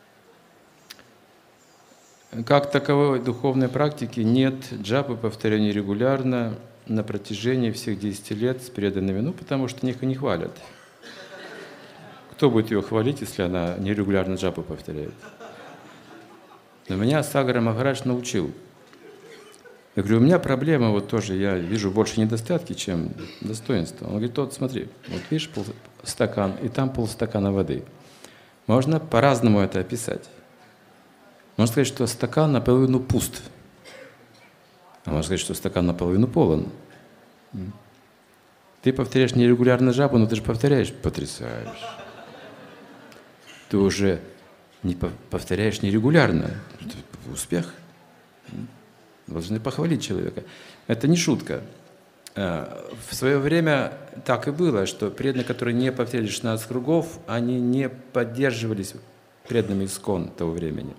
Как таковой духовной практики нет. Джапы повторяю регулярно на протяжении всех 10 лет с преданными. Ну, потому что их и не хвалят. Кто будет ее хвалить, если она нерегулярно джапы повторяет? Но меня Сагара Махарадж научил. Я говорю, у меня проблема вот тоже, я вижу больше недостатки, чем достоинства. Он говорит, вот смотри, вот видишь стакан, и там полстакана воды. Можно по-разному это описать. Можно сказать, что стакан наполовину пуст. А можно сказать, что стакан наполовину полон. Ты повторяешь нерегулярно джапу, но ты же повторяешь, потрясаешь. Ты уже не повторяешь нерегулярно. Это успех. Должны похвалить человека. Это не шутка. В свое время так и было, что преданные, которые не повторяли 16 кругов, они не поддерживались преданными искон того времени.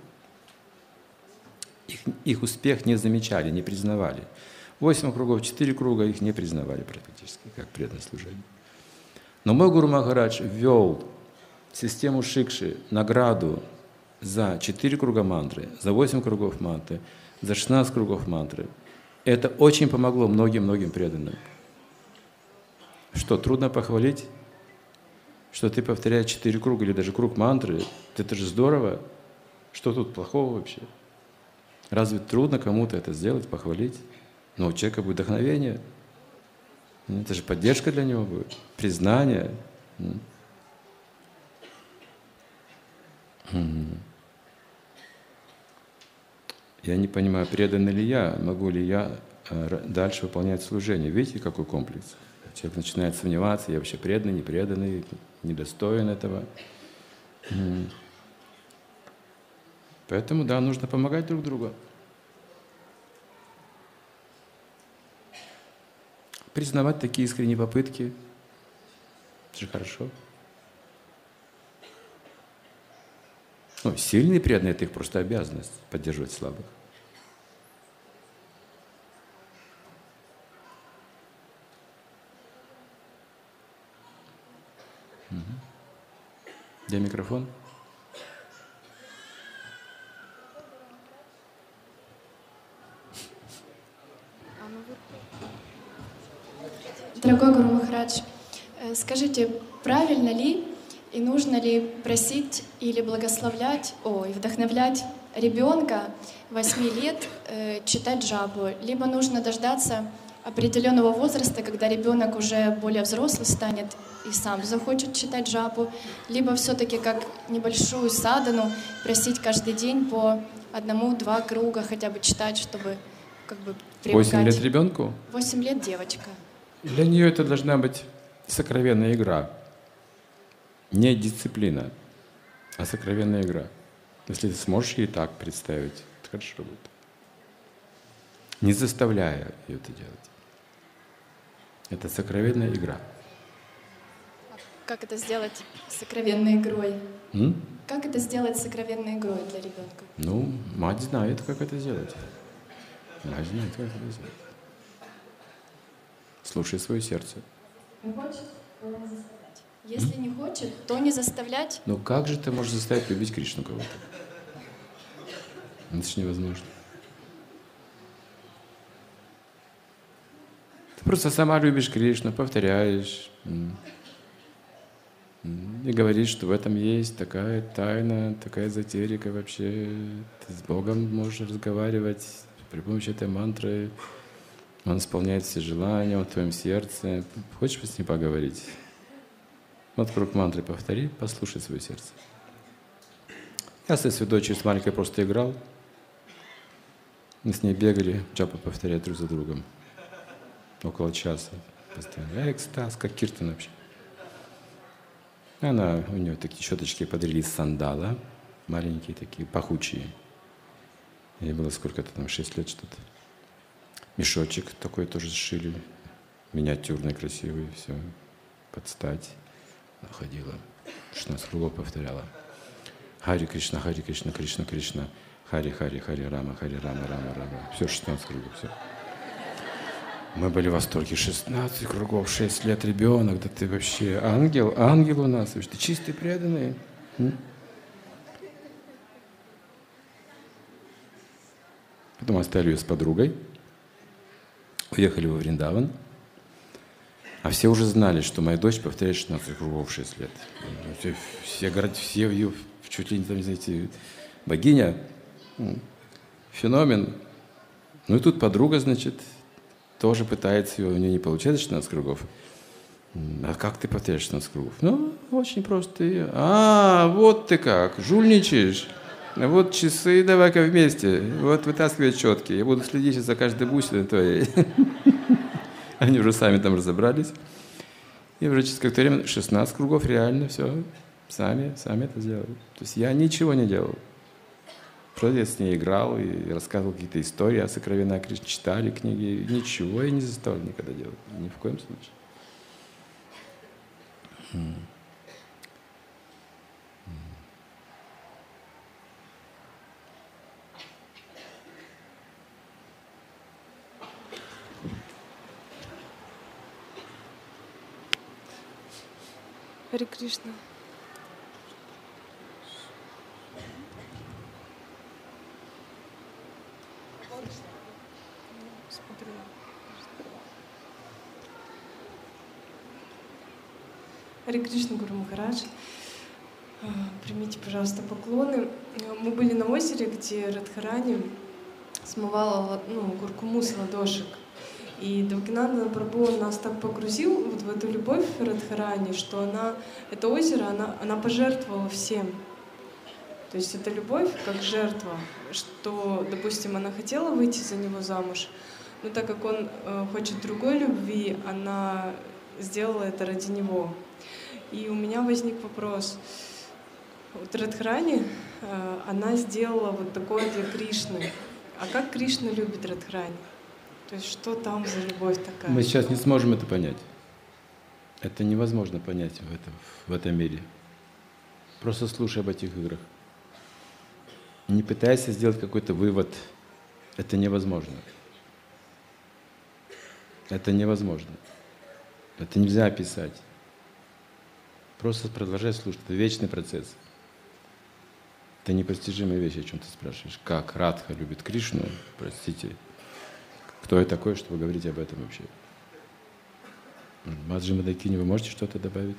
Их успех не замечали, не признавали. 8 кругов, 4 круга их не признавали практически, как преданное служение. Но мой Гуру Махарадж ввел систему шикши, награду за 4 круга мантры, за 8 кругов мантры, за 16 кругов мантры. Это очень помогло многим-многим преданным. Что, трудно похвалить? Что ты повторяешь 4 круга или даже круг мантры? Это же здорово. Что тут плохого вообще? Разве трудно кому-то это сделать, похвалить? Но у человека будет вдохновение. Это же поддержка для него будет, признание. Я не понимаю, предан ли я, могу ли я дальше выполнять служение. Видите, какой комплекс? Человек начинает сомневаться, я вообще преданный, не преданный, недостоин этого. Поэтому, да, нужно помогать друг другу. Признавать такие искренние попытки. Это же хорошо. Ну, сильные преданные — это их просто обязанность поддерживать слабых. Где микрофон? Дорогой Гуру Махарадж, скажите, правильно ли и нужно ли просить или благословлять, вдохновлять ребенка 8 лет читать джапу? Либо нужно дождаться определенного возраста, когда ребенок уже более взрослый станет и сам захочет читать джапу, либо все-таки как небольшую садану просить каждый день по 1-2 круга хотя бы читать, чтобы как бы привыкать. 8 лет ребенку? 8 лет девочка. Для нее это должна быть сокровенная игра. Не дисциплина, а сокровенная игра. Если ты сможешь ей так представить, это хорошо будет. Не заставляя ее это делать. Это сокровенная игра. Как это сделать сокровенной игрой? Как это сделать сокровенной игрой для ребенка? Ну, мать знает, как это сделать. Мать знает, как это сделать. Слушай свое сердце. Не хочет, то не заставлять. Если не хочет, то не заставлять. Ну как же ты можешь заставить любить Кришну кого-то? Это же невозможно. Ты просто сама любишь Кришну, повторяешь. И говоришь, что в этом есть такая тайна, такая эзотерика вообще. Ты с Богом можешь разговаривать при помощи этой мантры. Он исполняет все желания, он в твоем сердце. Хочешь с ним поговорить? Вот круг мантры повтори, послушай свое сердце. Я со своей дочерью с маленькой просто играл. Мы с ней бегали, джапы повторяли друг за другом. Около часа постоянно. Экстаз, как Киртан вообще. У нее такие щеточки подарили из сандала. Маленькие такие, пахучие. Ей было сколько-то там, 6 лет что-то. Мешочек такой тоже сшили. Миниатюрный, красивый, все. Под стать. Она ходила. 16 кругов повторяла. Хари Кришна, Кришна, Кришна, Хари, Рама, Рама. Все, 16 кругов, все. Мы были в восторге. 16 кругов, 6 лет ребенок, да ты вообще ангел у нас, ты чистый преданный. Потом оставили ее с подругой, уехали во Вриндаван, а все уже знали, что моя дочь повторяет 16 кругов 6 лет. Все говорят, все ее чуть ли не, там, знаете, богиня, феномен. Ну и тут подруга, значит, тоже пытается ее, у нее не получается 16 кругов. А как ты повторяешь 16 кругов? Ну, очень просто. Вот ты как, жульничаешь. Вот часы, давай-ка вместе. Вот вытаскивай четки. Я буду следить за каждой бусиной твоей. Они уже сами там разобрались. И уже через какое-то время 16 кругов реально все. Сами это сделали. То есть я ничего не делал. Просто я с ней играл и рассказывал какие-то истории о сокровенной Кришне, читали книги. Ничего я не заставлял никогда делать. Ни в коем случае. Харе Кришна. Харе Кришна, Гуру Махарадж. Примите, пожалуйста, поклоны. Мы были на озере, где Радхарани смывала куркуму с ладошек. И Бхактивинода Прабху нас так погрузил вот в эту любовь Радхарани, что это озеро, она пожертвовала всем. То есть это любовь как жертва, что, допустим, она хотела выйти за него замуж, но так как он хочет другой любви, она сделала это ради него. И у меня возник вопрос. Вот Радхарани, она сделала вот такое для Кришны. А как Кришна любит Радхарани? То есть что там за любовь такая? Мы сейчас не сможем это понять. Это невозможно понять в этом мире. Просто слушай об этих играх. Не пытайся сделать какой-то вывод. Это невозможно. Это невозможно. Это нельзя описать. Просто продолжай слушать. Это вечный процесс. Это непостижимая вещь, о чем ты спрашиваешь. Как Радха любит Кришну, простите. Кто я такой, чтобы говорить об этом вообще? Маджи Мадакини, вы можете что-то добавить?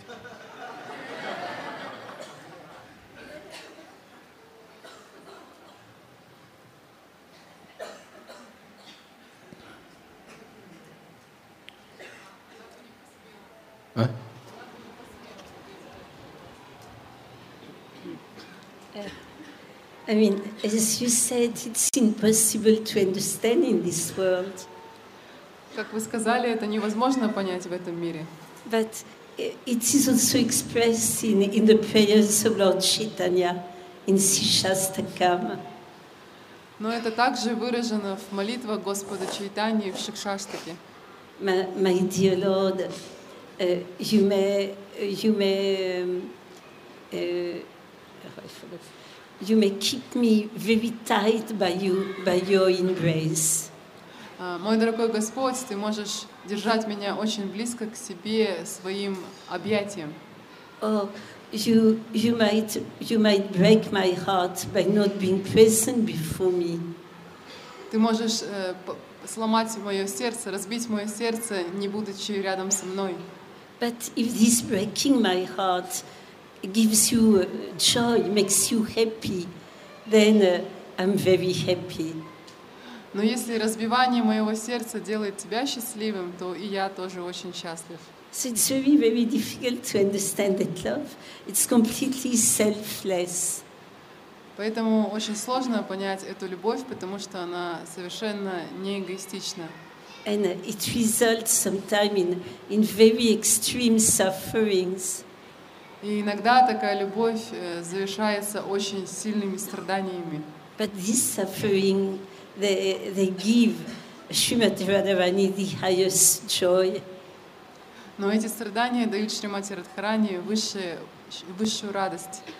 I mean, as you said, it's impossible to understand in this world. Как вы сказали, это невозможно понять в этом мире. But it is also expressed in the prayers of Lord Chaitanya in Shikshastakam. Но это также выражено в молитвах Господа Чайтаньи в Шикшаштаке. My dear Lord, you may keep me very tight by your embrace. Мой дорогой Господь, Ты можешь держать меня очень близко к себе своим объятием. Oh, you might break my heart by not being present before me. Ты можешь сломать мое сердце, разбить мое сердце, не будучи рядом со мной. But if this breaking my heart gives you joy, makes you happy, then I'm very happy. Но если разбивание моего сердца делает тебя счастливым, то и я тоже очень счастлив. So it's very, very difficult to understand that love. It's completely selfless. Поэтому очень сложно понять эту любовь, потому что она совершенно не эгоистична. And it results sometimes in very extreme sufferings. И иногда такая любовь завершается очень сильными страданиями. But this suffering, they give Srimati Radharani the highest joy. Но эти страдания дают Шримати Радхарани высшую радость.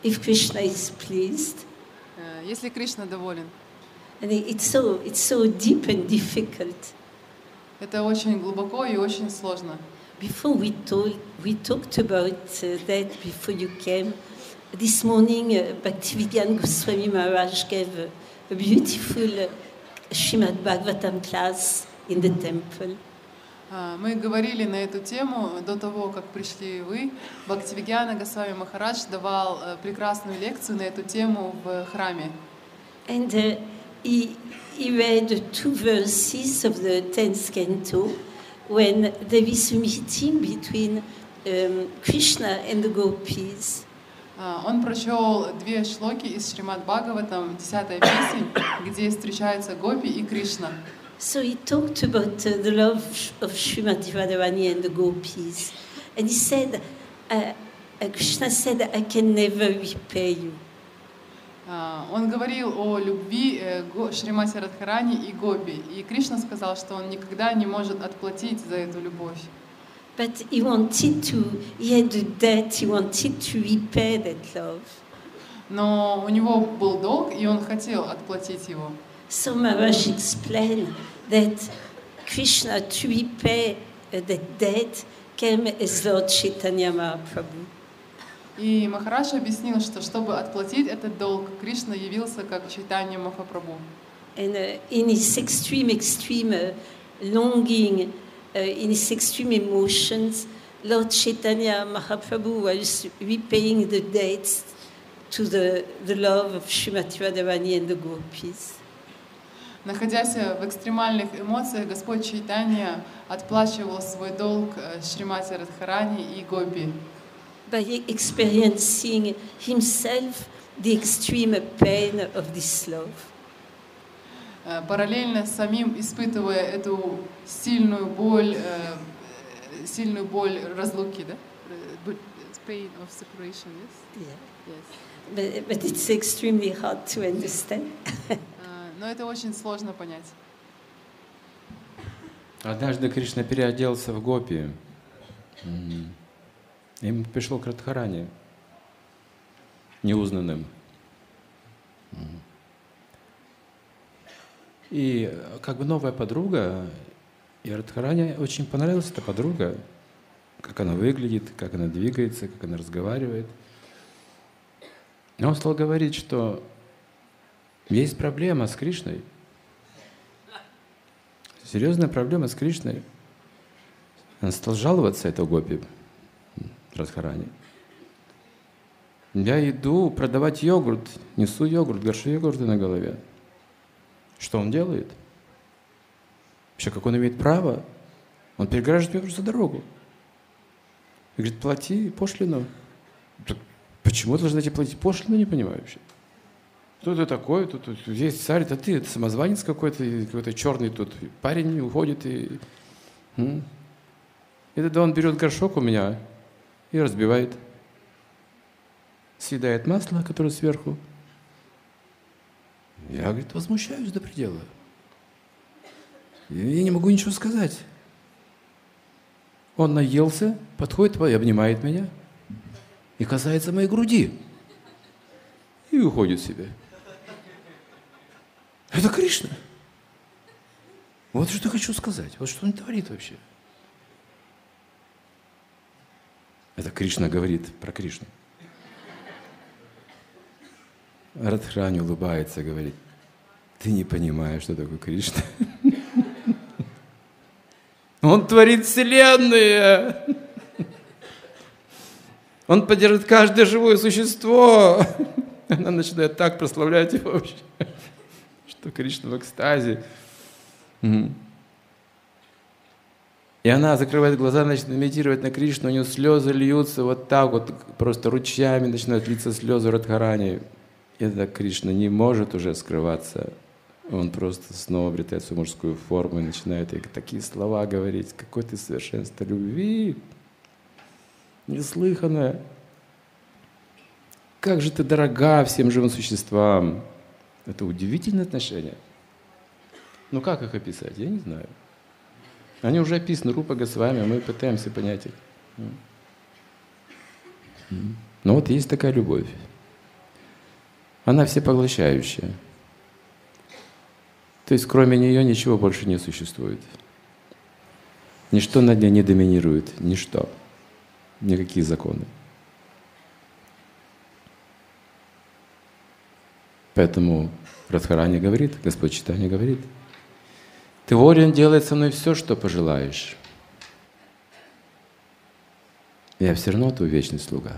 if Krishna is pleased. Если Кришна доволен. And it's so deep and difficult. Это очень глубоко и очень сложно. Before we talked about that before you came. This morning, Bhaktivedanta Goswami Maharaj gave a beautiful Srimad Bhagavatam class in the temple. Мы говорили на эту тему до того, как пришли вы. Бхактивигьяна Госвами Махарадж давал прекрасную лекцию на эту тему в храме. And he read 2 verses of the 10th canto when there is a meeting between Krishna and the gopis. Он прочел 2 шлоки из Шримад Бхагаватам, 10-я песнь, где встречаются Гопи и Кришна. So he talked about the love of Srimati Radharani and the gopis. And he said, Krishna said, I can never repay you. Он говорил о любви Шримати Радхарани и Гопи. И Кришна сказал, что он никогда не может отплатить за эту любовь. But he had a debt, he wanted to repay that love. Но у него был долг, и он хотел отплатить его. So Maharaj explained that Krishna, to repay that debt, came as Lord Chaitanya Mahaprabhu. И Махарадж объяснил, что чтобы отплатить этот долг, Кришна явился как Чайтанья Махапрабху. And in his extreme longing, in his extreme emotions, Lord Chaitanya Mahaprabhu was repaying the debts to the love of Srimati Radharani and the gopis. Находясь в экстремальных эмоциях, Господь Чайтанья отплачивал свой долг Шримати Радхарани и Гопи. By experiencing himself the extreme pain of this love. Параллельно самим испытывая эту сильную боль разлуки, да? Pain of separation, yes? Yeah. Yes. But it's extremely hard to understand. Но это очень сложно понять. Однажды Кришна переоделся в гопи. И пришел к Радхарани, неузнанным. И как бы новая подруга, и Радхарани очень понравилась эта подруга, как она выглядит, как она двигается, как она разговаривает. И он стал говорить, что есть проблема с Кришной. Серьезная проблема с Кришной. Он стал жаловаться этой гопи, Радхарани. Я иду продавать йогурт, несу йогурт, горшок йогурта на голове. Что он делает? Вообще, как он имеет право? Он переграживает мне просто дорогу. И говорит, плати пошлину. Почему я должен платить пошлину, не понимаю вообще. Кто ты такой? Тут есть царь, это ты, это самозванец какой-то черный тут парень уходит и тогда он берет горшок у меня и разбивает. Съедает масло, которое сверху. Я, говорит, возмущаюсь до предела. Я не могу ничего сказать. Он наелся, подходит и обнимает меня и касается моей груди. И уходит себе. Это Кришна. Вот что я хочу сказать. Вот что он творит вообще. Это Кришна говорит про Кришну. Радхарани улыбается, говорит, ты не понимаешь, что такое Кришна. Он творит вселенные. Он поддерживает каждое живое существо. Она начинает так прославлять его вообще, что Кришна в экстазе. И она закрывает глаза, начинает медитировать на Кришну, у нее слезы льются вот так вот, просто ручьями начинают литься слезы Радхарани. И тогда Кришна не может уже скрываться. Он просто снова обретает свою мужскую форму и начинает ей такие слова говорить. Какое ты совершенство любви, неслыханное. Как же ты дорога всем живым существам. Это удивительное отношение. Ну как их описать? Я не знаю. Они уже описаны Рупа Госвами, а мы пытаемся понять их. Но вот есть такая любовь. Она всепоглощающая. То есть кроме нее ничего больше не существует. Ничто над ней не доминирует, ничто, никакие законы. Поэтому Радхарани говорит, Господь Чайтанья говорит: ты волен делать со мной все, что пожелаешь. Я все равно твой вечный слуга.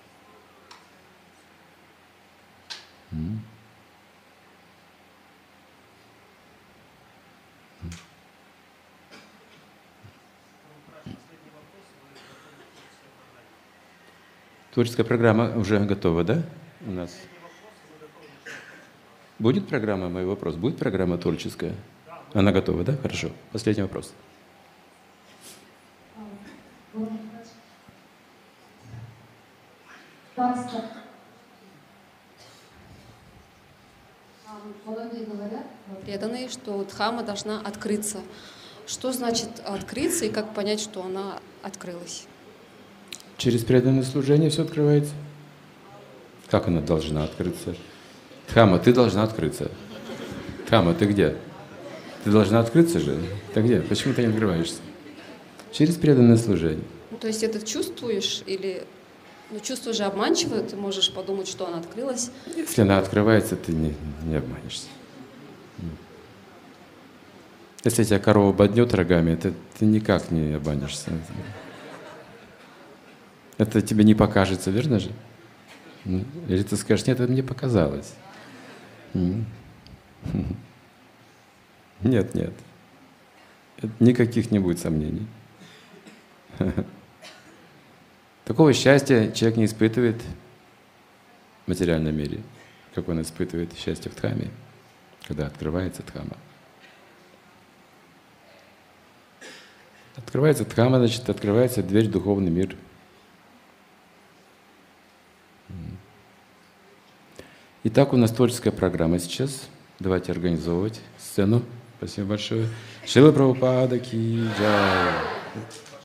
Творческая программа уже готова, да? У нас будет программа, мой вопрос, будет программа творческая? Она готова, да? Хорошо. Последний вопрос. Многие говорят, преданные, что Дхамма должна открыться. Что значит открыться и как понять, что она открылась? Через преданное служение все открывается. Как она должна открыться? Дхамма, ты должна открыться. Дхамма, ты где? Ты должна открыться же. Ты где? Почему ты не открываешься? Через преданное служение. Ну, то есть это чувствуешь или... Ну, чувство же обманчивое, ты можешь подумать, что она открылась. Если она открывается, ты не обманешься. Если тебя корова боднет рогами, ты никак не обманешься. Это тебе не покажется, верно же? Или ты скажешь: нет, это мне показалось. Нет. Никаких не будет сомнений. Такого счастья человек не испытывает в материальном мире, как он испытывает счастье в Дхамме, когда открывается Дхамма. Открывается Дхамма, значит, открывается дверь в духовный мир. Итак, у нас творческая программа сейчас. Давайте организовывать сцену. Спасибо большое. Шрила Прабхупада ки джай.